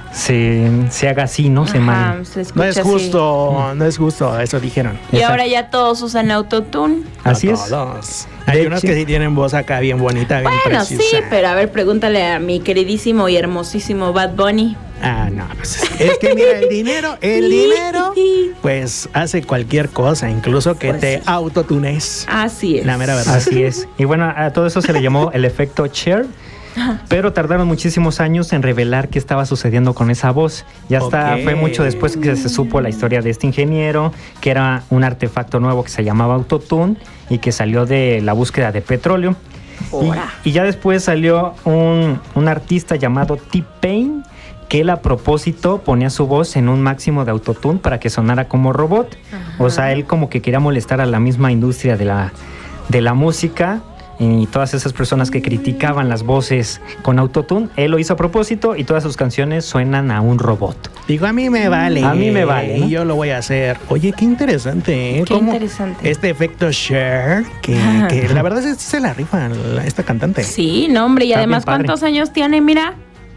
[SPEAKER 4] haga así, ¿no?
[SPEAKER 3] No es justo, no es justo, eso dijeron.
[SPEAKER 5] Y exacto. Ahora ya todos usan autotune.
[SPEAKER 4] Así
[SPEAKER 3] no
[SPEAKER 4] es.
[SPEAKER 3] Todos. Hay unos que sí tienen voz acá bien bonita, bien
[SPEAKER 5] bueno,
[SPEAKER 3] preciosa.
[SPEAKER 5] sí, pero a ver, pregúntale a mi queridísimo y hermosísimo Bad Bunny.
[SPEAKER 3] No, pues es que mira, el dinero, pues hace cualquier cosa, incluso que pues te autotunes.
[SPEAKER 5] Así es.
[SPEAKER 3] La mera verdad.
[SPEAKER 4] Así es. Y bueno, a todo eso se le llamó el efecto Cher. Pero tardaron muchísimos años en revelar qué estaba sucediendo con esa voz. Ya fue mucho después que se supo la historia de este ingeniero, que era un artefacto nuevo que se llamaba autotune y que salió de la búsqueda de petróleo. Y ya después salió un artista llamado T-Pain, que él a propósito ponía su voz en un máximo de autotune para que sonara como robot. O sea, él como que quería molestar a la misma industria de la música. Y todas esas personas que criticaban las voces con autotune, él lo hizo a propósito y todas sus canciones suenan a un robot.
[SPEAKER 3] Digo, a mí me vale.
[SPEAKER 4] A mí me vale, ¿no?
[SPEAKER 3] Y yo lo voy a hacer. Oye, qué interesante, ¿eh?
[SPEAKER 5] Qué interesante.
[SPEAKER 3] Este efecto Cher, que la verdad es que se la rifa esta cantante.
[SPEAKER 5] Sí, no, hombre, y además, ¿cuántos años tiene? Mira.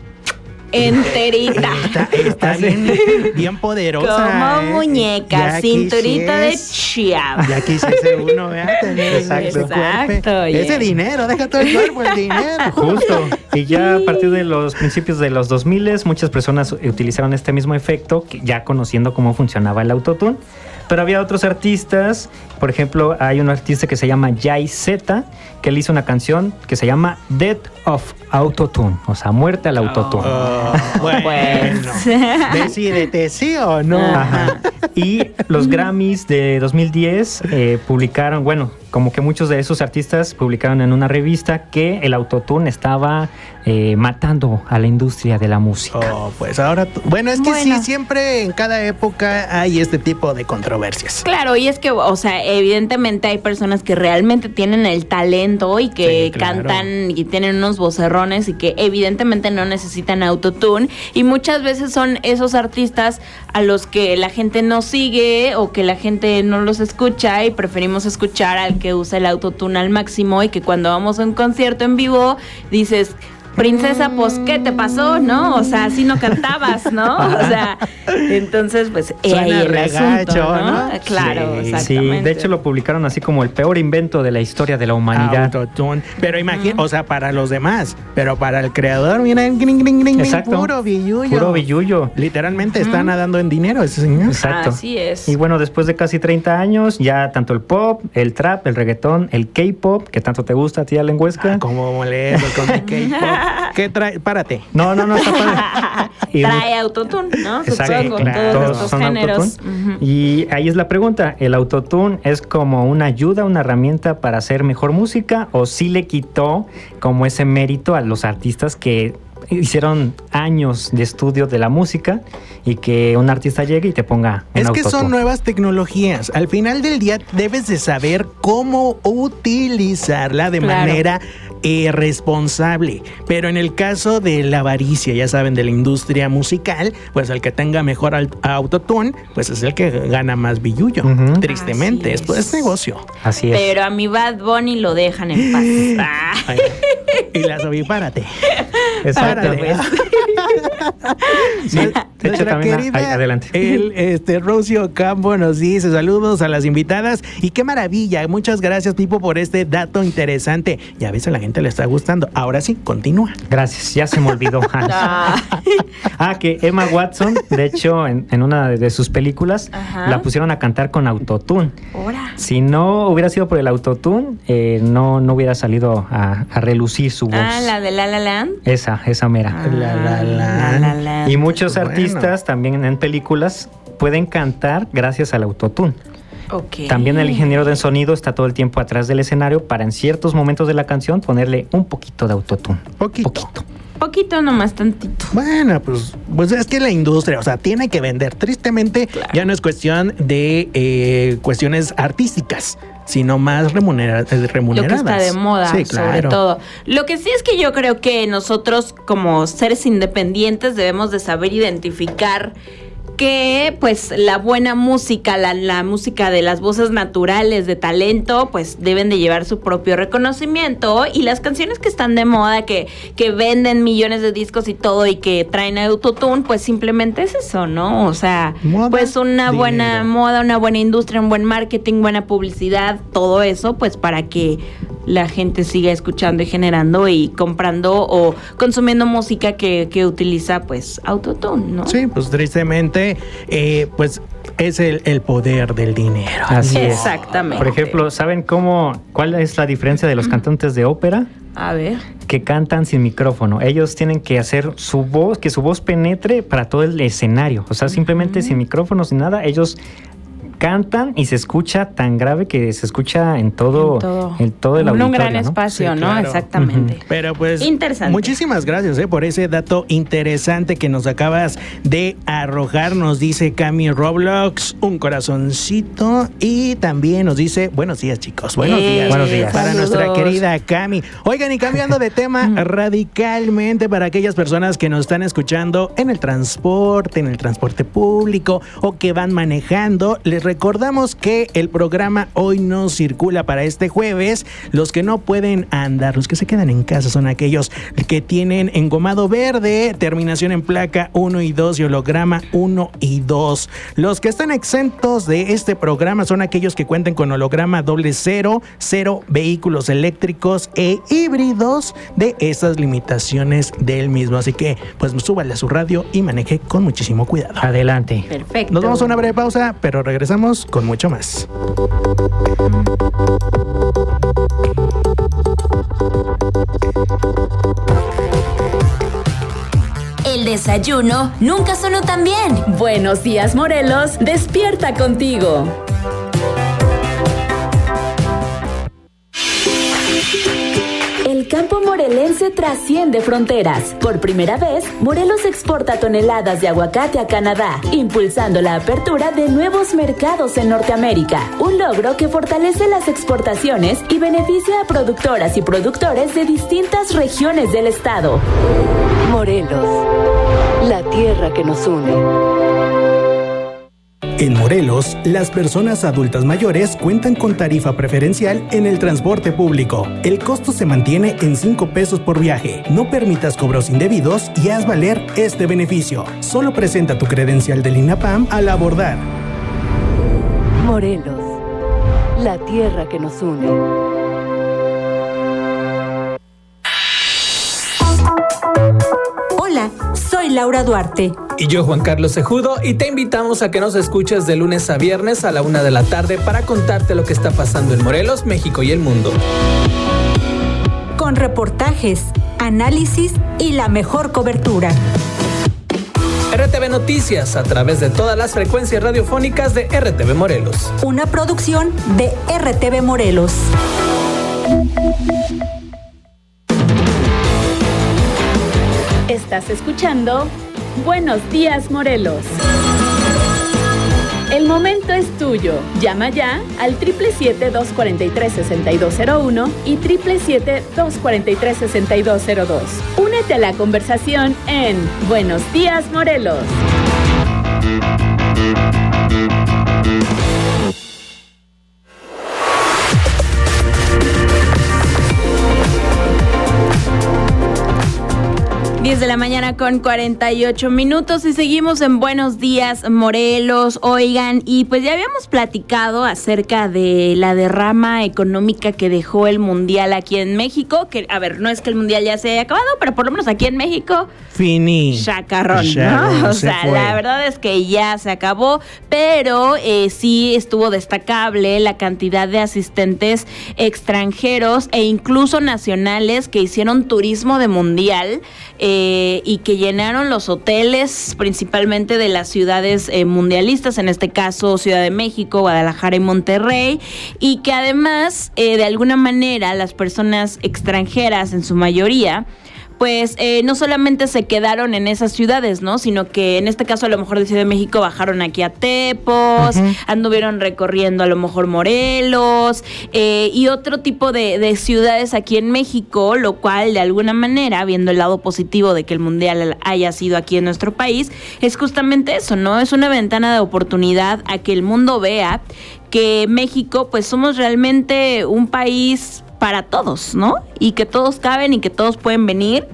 [SPEAKER 5] Enterita.
[SPEAKER 3] Está bien poderosa.
[SPEAKER 5] Como muñeca, cinturita de chiava.
[SPEAKER 3] Ya quisiese uno, ¿verdad? Tener
[SPEAKER 5] exacto.
[SPEAKER 3] Ese dinero, deja todo el cuerpo, el dinero.
[SPEAKER 4] Justo. Y ya a partir de los principios de los 2000, muchas personas utilizaron este mismo efecto, ya conociendo cómo funcionaba el autotune. Pero había otros artistas, por ejemplo, hay un artista que se llama Jay Z, que él hizo una canción que se llama Death of Autotune, o sea, muerte al autotune.
[SPEAKER 3] Bueno, decídete, ¿sí o no?
[SPEAKER 4] Ajá. Y los Grammys de 2010 publicaron, bueno, como que muchos de esos artistas publicaron en una revista que el autotune estaba matando a la industria de la música.
[SPEAKER 3] Pues ahora, bueno, es que sí, siempre en cada época hay este tipo de controversias.
[SPEAKER 5] Claro, y es que, o sea, evidentemente hay personas que realmente tienen el talento y que cantan y tienen unos vocerrones y que evidentemente no necesitan autotune, y muchas veces son esos artistas a los que la gente no sigue o que la gente no los escucha y preferimos escuchar al que usa el autotune al máximo y que cuando vamos a un concierto en vivo dices, princesa, pues, ¿qué te pasó? ¿No? O sea, así no cantabas, ¿no? O sea, entonces, pues, ahí el regacho, asunto, ¿no? Claro,
[SPEAKER 4] sí,
[SPEAKER 5] exactamente.
[SPEAKER 4] Sí, de hecho lo publicaron así como el peor invento de la historia de la humanidad.
[SPEAKER 3] Autotune. Pero imagínate, o sea, para los demás, pero para el creador, miren, puro billullo.
[SPEAKER 4] Puro billullo.
[SPEAKER 3] Literalmente está nadando en dinero ese señor.
[SPEAKER 4] Exacto.
[SPEAKER 5] Así es.
[SPEAKER 4] Y bueno, después de casi 30 años, ya tanto el pop, el trap, el reggaetón, el K-pop, que tanto te gusta a ti, Alan Huesca.
[SPEAKER 3] ¿Cómo molesta con el K-pop? ¿Qué trae? Párate.
[SPEAKER 4] No, está padre.
[SPEAKER 5] Trae autotune, ¿no?
[SPEAKER 4] Exacto,
[SPEAKER 5] con todos estos géneros.
[SPEAKER 4] Y ahí es la pregunta, ¿el autotune es como una ayuda, una herramienta para hacer mejor música o sí le quitó como ese mérito a los artistas que hicieron años de estudio de la música y que un artista llegue y te ponga un autotune?
[SPEAKER 3] Es que son nuevas tecnologías. Al final del día debes de saber cómo utilizarla de manera responsable. Pero en el caso de la avaricia, ya saben, de la industria musical, pues el que tenga mejor autotune, pues es el que gana más billullo. Tristemente, esto es negocio.
[SPEAKER 4] Así es.
[SPEAKER 5] Pero a mi Bad Bunny lo dejan en paz.
[SPEAKER 3] Y la subí, párate.
[SPEAKER 4] Exacto. De hecho, también adelante.
[SPEAKER 3] Rosy Ocampo nos dice saludos a las invitadas y qué maravilla. Muchas gracias, Pipo, por este dato interesante. Ya ves, a la gente le está gustando. Ahora sí, continúa.
[SPEAKER 4] Gracias, ya se me olvidó. Que Emma Watson, de hecho, en una de sus películas, la pusieron a cantar con autotune. Si no hubiera sido por el autotune, no hubiera salido a relucir su voz.
[SPEAKER 5] La de La La Land.
[SPEAKER 4] Esa mera.
[SPEAKER 3] La Land.
[SPEAKER 4] Y muchos artistas también en películas pueden cantar gracias al autotune. También el ingeniero de sonido está todo el tiempo atrás del escenario para en ciertos momentos de la canción ponerle un poquito de autotune.
[SPEAKER 5] Poquito nomás, tantito.
[SPEAKER 3] Bueno, pues es que la industria, o sea, tiene que vender. Tristemente, ya no es cuestión de cuestiones artísticas, sino más remuneradas.
[SPEAKER 5] Lo que está de moda, sobre todo. Lo que sí es que yo creo que nosotros, como seres independientes, debemos de saber identificar que pues la buena música, la música de las voces naturales, de talento, pues deben de llevar su propio reconocimiento, y las canciones que están de moda, que venden millones de discos y todo y que traen autotune, pues simplemente es eso, ¿no? O sea, moda, pues una buena moda, una buena industria, un buen marketing, buena publicidad, todo eso, pues para que la gente siga escuchando y generando y comprando o consumiendo música que utiliza pues autotune, ¿no?
[SPEAKER 3] Sí, pues tristemente pues es el poder del dinero.
[SPEAKER 4] Así es.
[SPEAKER 5] Exactamente.
[SPEAKER 4] Por ejemplo, ¿saben cuál es la diferencia de los cantantes de ópera?
[SPEAKER 5] A ver.
[SPEAKER 4] Que cantan sin micrófono. Ellos tienen que hacer que su voz penetre para todo el escenario. O sea, simplemente sin micrófono, sin nada, ellos cantan y se escucha tan grave que se escucha en todo el auditorio.
[SPEAKER 5] Un gran espacio, ¿no? Claro. Exactamente.
[SPEAKER 3] Pero pues,
[SPEAKER 5] interesante.
[SPEAKER 3] Muchísimas gracias por ese dato interesante que nos acabas de arrojar. Nos dice Cami Roblox, un corazoncito, y también nos dice, buenos días, chicos. Buenos días.
[SPEAKER 4] Buenos días.
[SPEAKER 3] Para nuestra querida Cami. Oigan, y cambiando de tema radicalmente para aquellas personas que nos están escuchando en el transporte público o que van manejando, les recordamos que el programa hoy no circula para este jueves. Los que no pueden andar, los que se quedan en casa, son aquellos que tienen engomado verde, terminación en placa 1 y 2 y holograma 1 y 2. Los que están exentos de este programa son aquellos que cuenten con holograma 00, 0 vehículos eléctricos e híbridos de esas limitaciones del mismo. Así que, pues, súbale a su radio y maneje con muchísimo cuidado.
[SPEAKER 4] Adelante.
[SPEAKER 5] Perfecto.
[SPEAKER 3] Nos vamos a una breve pausa, pero regresamos con mucho más.
[SPEAKER 2] El desayuno nunca sonó tan bien. Buenos días, Morelos, despierta contigo. El campo morelense trasciende fronteras. Por primera vez, Morelos exporta toneladas de aguacate a Canadá, impulsando la apertura de nuevos mercados en Norteamérica. Un logro que fortalece las exportaciones y beneficia a productoras y productores de distintas regiones del estado.
[SPEAKER 6] Morelos, la tierra que nos une.
[SPEAKER 3] En Morelos, las personas adultas mayores cuentan con tarifa preferencial en el transporte público. El costo se mantiene en 5 pesos por viaje. No permitas cobros indebidos y haz valer este beneficio. Solo presenta tu credencial del INAPAM al abordar.
[SPEAKER 6] Morelos, la tierra que nos une.
[SPEAKER 2] Hola, soy Laura Duarte.
[SPEAKER 19] Y yo, Juan Carlos Cejudo, y te invitamos a que nos escuches de lunes a viernes a la 1 de la tarde para contarte lo que está pasando en Morelos, México y el mundo.
[SPEAKER 2] Con reportajes, análisis y la mejor cobertura.
[SPEAKER 19] RTV Noticias, a través de todas las frecuencias radiofónicas de RTV Morelos.
[SPEAKER 2] Una producción de RTV Morelos. Estás escuchando Buenos Días, Morelos. El momento es tuyo. Llama ya al 777-243-6201 y 777-243-6202. Únete a la conversación en Buenos Días, Morelos.
[SPEAKER 5] de la mañana con 48 minutos y seguimos en Buenos Días Morelos. Oigan, y pues ya habíamos platicado acerca de la derrama económica que dejó el Mundial aquí en México, que a ver, no es que el Mundial ya se haya acabado, pero por lo menos aquí en México chacarrón, ¿no? O sea, la verdad es que ya se acabó, pero sí estuvo destacable la cantidad de asistentes extranjeros e incluso nacionales que hicieron turismo de Mundial y que llenaron los hoteles principalmente de las ciudades mundialistas, en este caso Ciudad de México, Guadalajara y Monterrey, y que además de alguna manera las personas extranjeras en su mayoría pues no solamente se quedaron en esas ciudades, ¿no? Sino que en este caso a lo mejor de Ciudad de México bajaron aquí a Tepos, anduvieron recorriendo a lo mejor Morelos y otro tipo de ciudades aquí en México, lo cual de alguna manera, viendo el lado positivo de que el Mundial haya sido aquí en nuestro país, es justamente eso, ¿no? Es una ventana de oportunidad a que el mundo vea que México pues somos realmente un país para todos, ¿no? Y que todos caben y que todos pueden venir.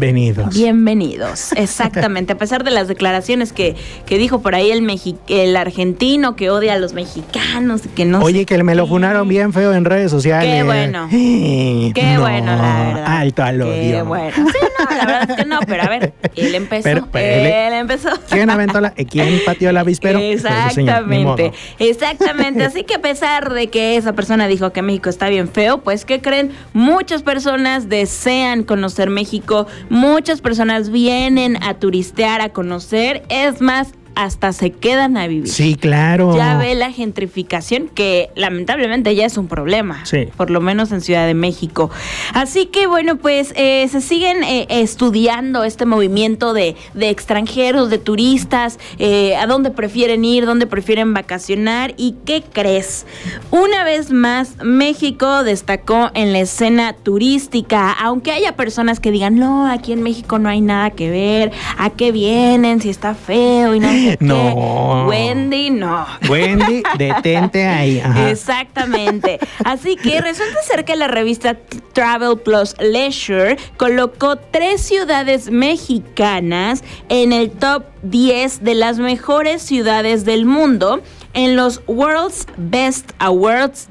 [SPEAKER 5] Bienvenidos, exactamente. A pesar de las declaraciones que dijo por ahí el argentino que odia a los mexicanos, que no.
[SPEAKER 3] Oye, que me lo funaron bien feo en redes sociales.
[SPEAKER 5] Qué bueno. Qué bueno, la verdad.
[SPEAKER 3] Alto al odio.
[SPEAKER 5] Qué bueno. Sí, no, la verdad es que no, pero a ver, él empezó. Él empezó.
[SPEAKER 3] ¿Quién aventó quién pateó el avispero?
[SPEAKER 5] Exactamente. Pues, exactamente. Así que a pesar de que esa persona dijo que México está bien feo, pues ¿qué creen? Muchas personas desean conocer México, muchas personas vienen a turistear, a conocer, es más, hasta se quedan a vivir.
[SPEAKER 3] Sí, claro.
[SPEAKER 5] Ya ve la gentrificación, que lamentablemente ya es un problema, por lo menos en Ciudad de México. Así que bueno, pues se siguen estudiando este movimiento de extranjeros, de turistas, a dónde prefieren ir, dónde prefieren vacacionar. ¿Y qué crees? Una vez más, México destacó en la escena turística, aunque haya personas que digan, no, aquí en México no hay nada que ver, ¿a qué vienen? Si está feo y no.
[SPEAKER 3] No.
[SPEAKER 5] Wendy, no.
[SPEAKER 3] Wendy, detente ahí. Ajá.
[SPEAKER 5] Exactamente. Así que resulta ser que la revista Travel Plus Leisure colocó 3 ciudades mexicanas en el top 10 de las mejores ciudades del mundo en los World's Best Awards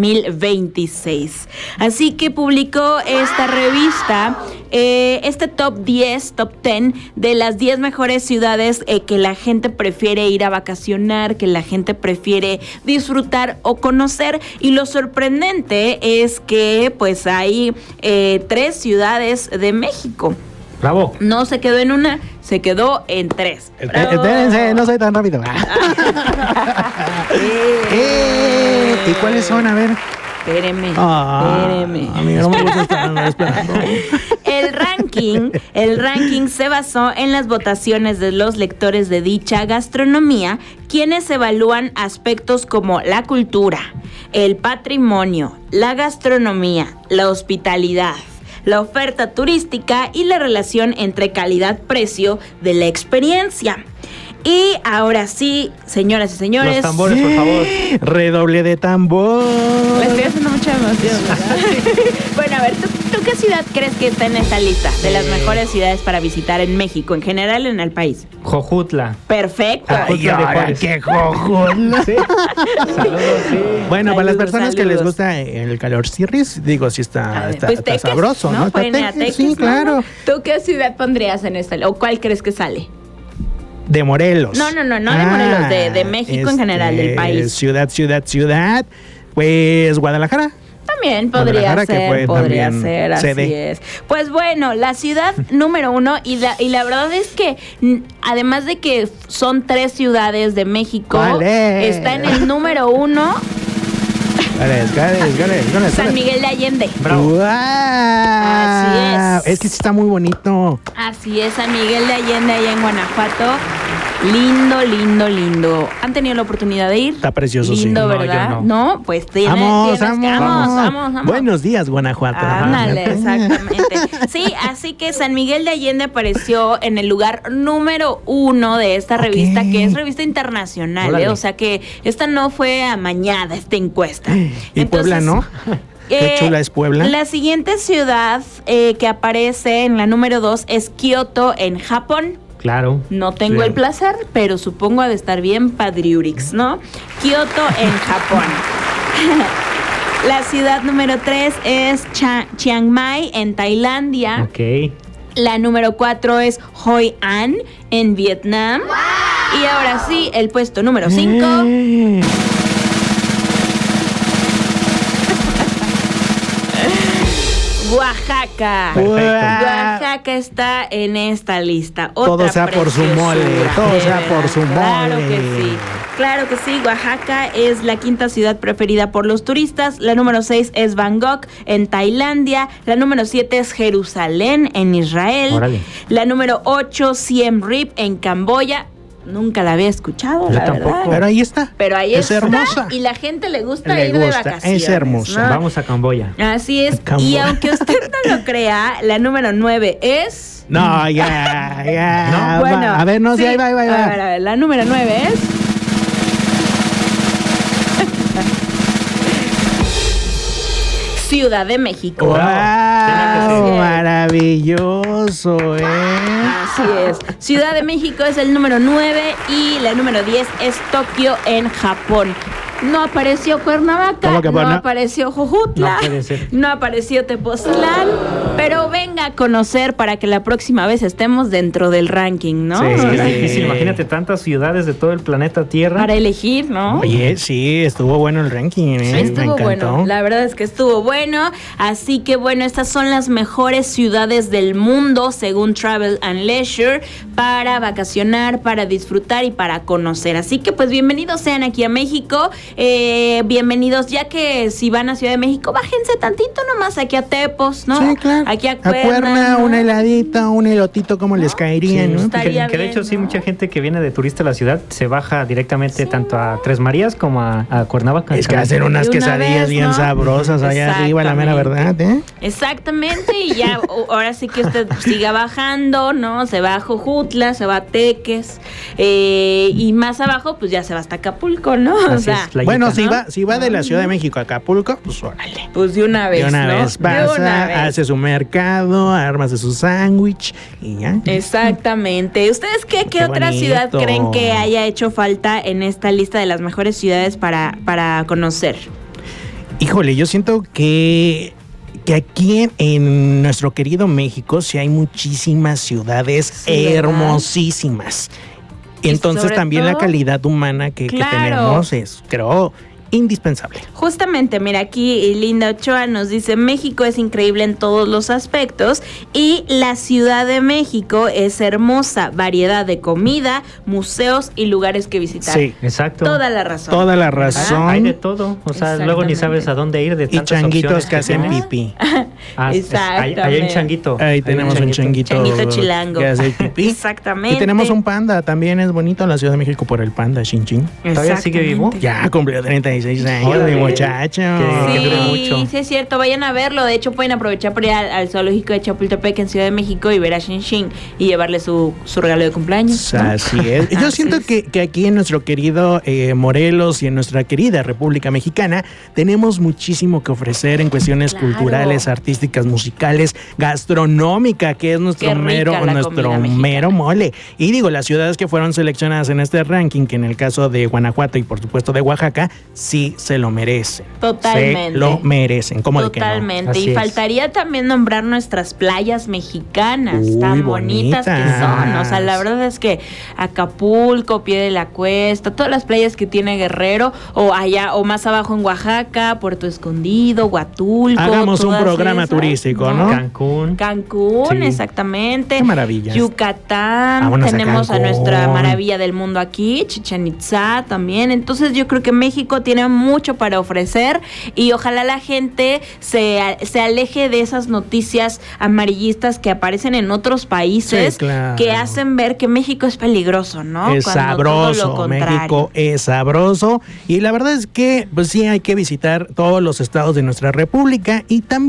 [SPEAKER 5] 2026. Así que publicó esta revista este top 10 de las 10 mejores ciudades que la gente prefiere ir a vacacionar, que la gente prefiere disfrutar o conocer. Y lo sorprendente es que pues hay 3 ciudades de México.
[SPEAKER 4] Bravo.
[SPEAKER 5] No se quedó en una, se quedó en 3.
[SPEAKER 3] Espérense, no soy tan rápido. ¿Y cuáles son? A ver.
[SPEAKER 5] Espéreme.
[SPEAKER 3] Amiga, no me gusta estar esperando.
[SPEAKER 5] El ranking se basó en las votaciones de los lectores de dicha gastronomía, quienes evalúan aspectos como la cultura, el patrimonio, la gastronomía, la hospitalidad, la oferta turística y la relación entre calidad-precio de la experiencia. Y ahora sí, señoras y señores.
[SPEAKER 4] Los tambores, por favor.
[SPEAKER 3] Redoble de tambor.
[SPEAKER 5] Le estoy haciendo mucha emoción, ¿verdad? Bueno, a ver, ¿tú qué ciudad crees que está en esta lista de las mejores ciudades para visitar en México, en general en el país?
[SPEAKER 4] Jojutla.
[SPEAKER 5] Perfecto.
[SPEAKER 3] Ay, ahora, ¿qué Jojutla?
[SPEAKER 4] Sí. Saludos, sí.
[SPEAKER 3] Bueno, para las personas que les gusta el calor cirris, digo, sí está
[SPEAKER 5] Teques,
[SPEAKER 3] sabroso, ¿no?
[SPEAKER 5] Teques,
[SPEAKER 3] sí, claro.
[SPEAKER 5] ¿No? ¿Tú qué ciudad pondrías en esta? ¿O cuál crees que sale?
[SPEAKER 3] De Morelos.
[SPEAKER 5] No, de Morelos, de México en general, del país.
[SPEAKER 3] Ciudad. Pues Guadalajara.
[SPEAKER 5] También podría ser, así es. Pues bueno, la ciudad número 1, y la verdad es que, además de que son 3 ciudades de México, está en el número 1. San Miguel de Allende.
[SPEAKER 3] Bravo.
[SPEAKER 5] Así es.
[SPEAKER 3] Es que sí está muy bonito.
[SPEAKER 5] Así es, San Miguel de Allende, allá en Guanajuato. Lindo. ¿Han tenido la oportunidad de ir?
[SPEAKER 3] Está precioso,
[SPEAKER 5] lindo,
[SPEAKER 3] sí.
[SPEAKER 5] ¿verdad?
[SPEAKER 3] No.
[SPEAKER 5] Pues vamos.
[SPEAKER 3] Buenos días, Guanajuato.
[SPEAKER 5] Ándale, exactamente. Sí, así que San Miguel de Allende apareció en el lugar número 1 de esta revista, que es revista internacional, o sea que esta no fue amañada, esta encuesta.
[SPEAKER 3] ¿Y Puebla no? Qué chula es Puebla.
[SPEAKER 5] La siguiente ciudad que aparece en la número 2 es Kioto, en Japón.
[SPEAKER 4] Claro.
[SPEAKER 5] No tengo el placer, pero supongo ha de estar bien Padriurix, ¿no? Kioto, en Japón. La ciudad número 3 es Chiang Mai, en Tailandia.
[SPEAKER 4] Ok.
[SPEAKER 5] La número 4 es Hoi An, en Vietnam. ¡Wow! Y ahora sí, el puesto número 5. Oaxaca. Oaxaca está en esta lista.
[SPEAKER 3] Todo sea por su mole. Todo sea por su mole.
[SPEAKER 5] Claro que sí. Claro que sí. Oaxaca es la quinta ciudad preferida por los turistas. La número 6 es Bangkok, en Tailandia. La número 7 es Jerusalén, en Israel.
[SPEAKER 4] Órale.
[SPEAKER 5] La número 8, Siem Reap, en Camboya. Nunca la había escuchado,
[SPEAKER 4] yo
[SPEAKER 5] la
[SPEAKER 4] tampoco.
[SPEAKER 5] verdad.
[SPEAKER 3] Pero ahí está.
[SPEAKER 5] Pero ahí
[SPEAKER 3] es
[SPEAKER 5] está.
[SPEAKER 3] Hermosa.
[SPEAKER 5] Y la gente le gusta ir de vacaciones.
[SPEAKER 3] Es hermosa.
[SPEAKER 5] ¿no?
[SPEAKER 4] Vamos a Camboya.
[SPEAKER 5] Así es. Y aunque usted no lo crea, la número 9 es...
[SPEAKER 3] No, ya.
[SPEAKER 5] No, bueno,
[SPEAKER 3] a ver, no, sí, ahí va.
[SPEAKER 5] A ver, la número 9 es... Ciudad de México.
[SPEAKER 3] ¡Wow! Maravilloso,
[SPEAKER 5] Así es. Ciudad de México es el número 9 y la número 10 es Tokio, en Japón. No apareció Cuernavaca, no apareció Jojutla, no apareció Tepoztlán, pero venga a conocer para que la próxima vez estemos dentro del ranking, ¿no?
[SPEAKER 4] Sí, es difícil. Imagínate tantas ciudades de todo el planeta Tierra.
[SPEAKER 5] Para elegir, ¿no?
[SPEAKER 3] Oye, sí, estuvo bueno el ranking,
[SPEAKER 5] Sí, estuvo bueno, la verdad es que estuvo bueno. Así que bueno, estas son las mejores ciudades del mundo según Travel and Leisure para vacacionar, para disfrutar y para conocer. Así que pues bienvenidos sean aquí a México. Bienvenidos, ya que si van a Ciudad de México, bájense tantito nomás aquí a Tepos, ¿no?
[SPEAKER 3] Sí, claro.
[SPEAKER 5] Aquí a
[SPEAKER 3] Cuerna,
[SPEAKER 5] ¿no?
[SPEAKER 3] una heladita, un elotito, como les caería,
[SPEAKER 4] sí,
[SPEAKER 3] ¿no?
[SPEAKER 4] Que de hecho sí, mucha gente que viene de turista a la ciudad se baja directamente tanto a Tres Marías como a Cuernavaca.
[SPEAKER 3] Es que hacen unas quesadillas bien sabrosas allá arriba, la mera verdad, ¿eh?
[SPEAKER 5] Exactamente, y ya ahora sí que usted siga bajando, ¿no? Se va a Jojutla, se va a Teques, y más abajo, pues ya se va hasta Acapulco, ¿no?
[SPEAKER 3] Así
[SPEAKER 5] o sea,
[SPEAKER 3] bueno, si va de la Ciudad de México a Acapulco, pues órale.
[SPEAKER 5] Pues de una vez,
[SPEAKER 3] De una vez pasa, hace su mercado, arma su sándwich y ya.
[SPEAKER 5] Exactamente. ¿Ustedes qué otra ciudad creen que haya hecho falta en esta lista de las mejores ciudades para conocer?
[SPEAKER 3] Híjole, yo siento que aquí en nuestro querido México sí hay muchísimas ciudades hermosísimas. Entonces también la calidad humana que tenemos es, creo, indispensable.
[SPEAKER 5] Justamente, mira, aquí Linda Ochoa nos dice: México es increíble en todos los aspectos y la Ciudad de México es hermosa, variedad de comida, museos y lugares que visitar.
[SPEAKER 4] Sí, exacto.
[SPEAKER 5] Toda la razón.
[SPEAKER 3] Toda la razón.
[SPEAKER 4] Hay de todo, o sea, luego ni sabes a dónde ir de tantas
[SPEAKER 3] changuitos que hacen
[SPEAKER 4] tienes.
[SPEAKER 3] Pipí.
[SPEAKER 5] Exactamente.
[SPEAKER 4] Hay un changuito.
[SPEAKER 3] Ahí tenemos un changuito.
[SPEAKER 5] Changuito chilango.
[SPEAKER 3] Que hace pipí.
[SPEAKER 5] Exactamente.
[SPEAKER 3] Y tenemos un panda, también es bonito la Ciudad de México por el panda, Chin Chin.
[SPEAKER 4] ¿Todavía sigue vivo?
[SPEAKER 3] Ya cumplió 36 años de muchacho.
[SPEAKER 5] Sí, es cierto, vayan a verlo. De hecho, pueden aprovechar para ir al zoológico de Chapultepec en Ciudad de México y ver a Shin Shin y llevarle su regalo de cumpleaños, ¿no?
[SPEAKER 3] Así es. Yo siento que aquí en nuestro querido Morelos y en nuestra querida República Mexicana tenemos muchísimo que ofrecer en cuestiones culturales, artísticas, musicales, gastronómica, que es nuestro mero mole. Y digo, las ciudades que fueron seleccionadas en este ranking, que en el caso de Guanajuato y por supuesto de Oaxaca, sí se lo merecen.
[SPEAKER 5] Totalmente.
[SPEAKER 3] Se lo merecen. ¿Cómo de que no?
[SPEAKER 5] Totalmente. Y faltaría también nombrar nuestras playas mexicanas, tan bonitas que son. O sea, la verdad es que Acapulco, Pie de la Cuesta, todas las playas que tiene Guerrero, o allá, o más abajo en Oaxaca, Puerto Escondido, Huatulco.
[SPEAKER 3] Hagamos un programa turístico, ¿no?
[SPEAKER 5] Cancún, exactamente.
[SPEAKER 3] Qué maravilla.
[SPEAKER 5] Yucatán. Tenemos a nuestra maravilla del mundo aquí, Chichén Itzá también. Entonces yo creo que México tiene mucho para ofrecer y ojalá la gente se aleje de esas noticias amarillistas que aparecen en otros países, que hacen ver que México es peligroso, ¿no?
[SPEAKER 3] Es sabroso, México es sabroso y la verdad es que pues sí hay que visitar todos los estados de nuestra república y también en caso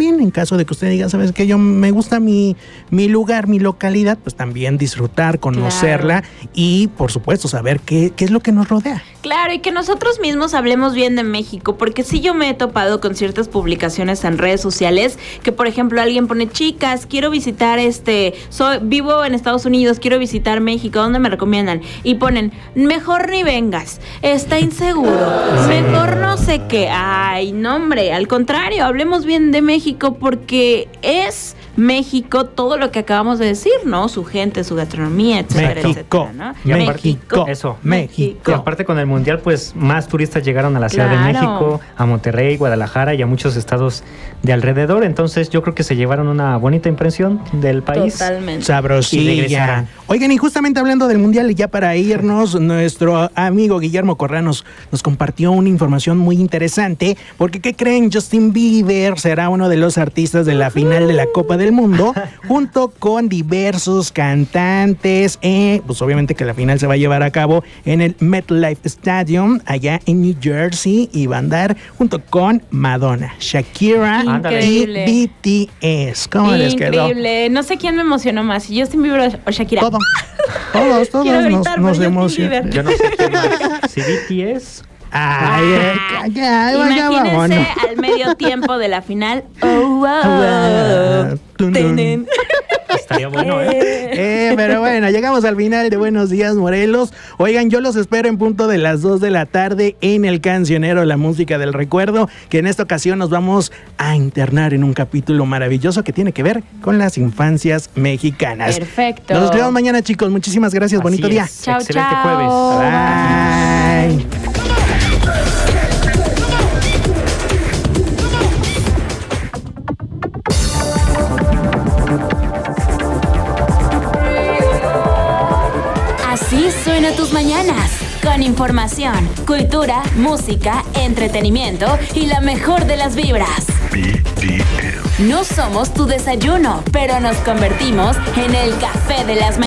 [SPEAKER 3] caso de que usted diga, ¿sabes qué? Yo me gusta mi lugar, mi localidad, pues también disfrutar, conocerla y, por supuesto, saber qué es lo que nos rodea.
[SPEAKER 5] Claro, y que nosotros mismos hablemos bien de México, porque sí yo me he topado con ciertas publicaciones en redes sociales que, por ejemplo, alguien pone, chicas, quiero visitar vivo en Estados Unidos, quiero visitar México, ¿dónde me recomiendan? Y ponen, mejor ni vengas, está inseguro, mejor no sé qué. Ay, no, hombre, al contrario, hablemos bien de México porque es México todo lo que acabamos de decir, ¿no? Su gente, su gastronomía, etcétera, etcétera, ¿no?
[SPEAKER 4] México. Y aparte con el Mundial, pues más turistas llegaron a la Ciudad de México, a Monterrey, Guadalajara y a muchos estados de alrededor. Entonces yo creo que se llevaron una bonita impresión del país.
[SPEAKER 5] Totalmente.
[SPEAKER 3] Sabrosilla. Oigan, y justamente hablando del Mundial, y ya para irnos, nuestro amigo Guillermo Correa nos compartió una información muy interesante, porque ¿qué creen? Justin Bieber será uno de los artistas de la final de la Copa del Mundo, junto con diversos cantantes, pues obviamente que la final se va a llevar a cabo en el MetLife Stadium, allá en New Jersey, y va a andar junto con Madonna, Shakira y BTS. ¿Cómo les quedó?
[SPEAKER 5] Increíble. No sé quién me emocionó más, si Justin Bieber o Shakira.
[SPEAKER 3] Todos nos emocionan.
[SPEAKER 4] Yo no sé quién más. Si BTS...
[SPEAKER 5] Imagínense al medio tiempo de la final.
[SPEAKER 4] Estaría bueno,
[SPEAKER 3] pero bueno, llegamos al final de Buenos Días, Morelos. Oigan, yo los espero en punto de las 2 de la tarde en el Cancionero, la música del recuerdo, que en esta ocasión nos vamos a internar en un capítulo maravilloso que tiene que ver con las infancias mexicanas.
[SPEAKER 5] Perfecto.
[SPEAKER 3] Nos vemos mañana, chicos. Muchísimas gracias. Bonito día.
[SPEAKER 5] Chao,
[SPEAKER 4] excelente jueves.
[SPEAKER 3] Bye.
[SPEAKER 2] Así suena tus mañanas, con información, cultura, música, entretenimiento y la mejor de las vibras. No somos tu desayuno, pero nos convertimos en el café de las mañanas.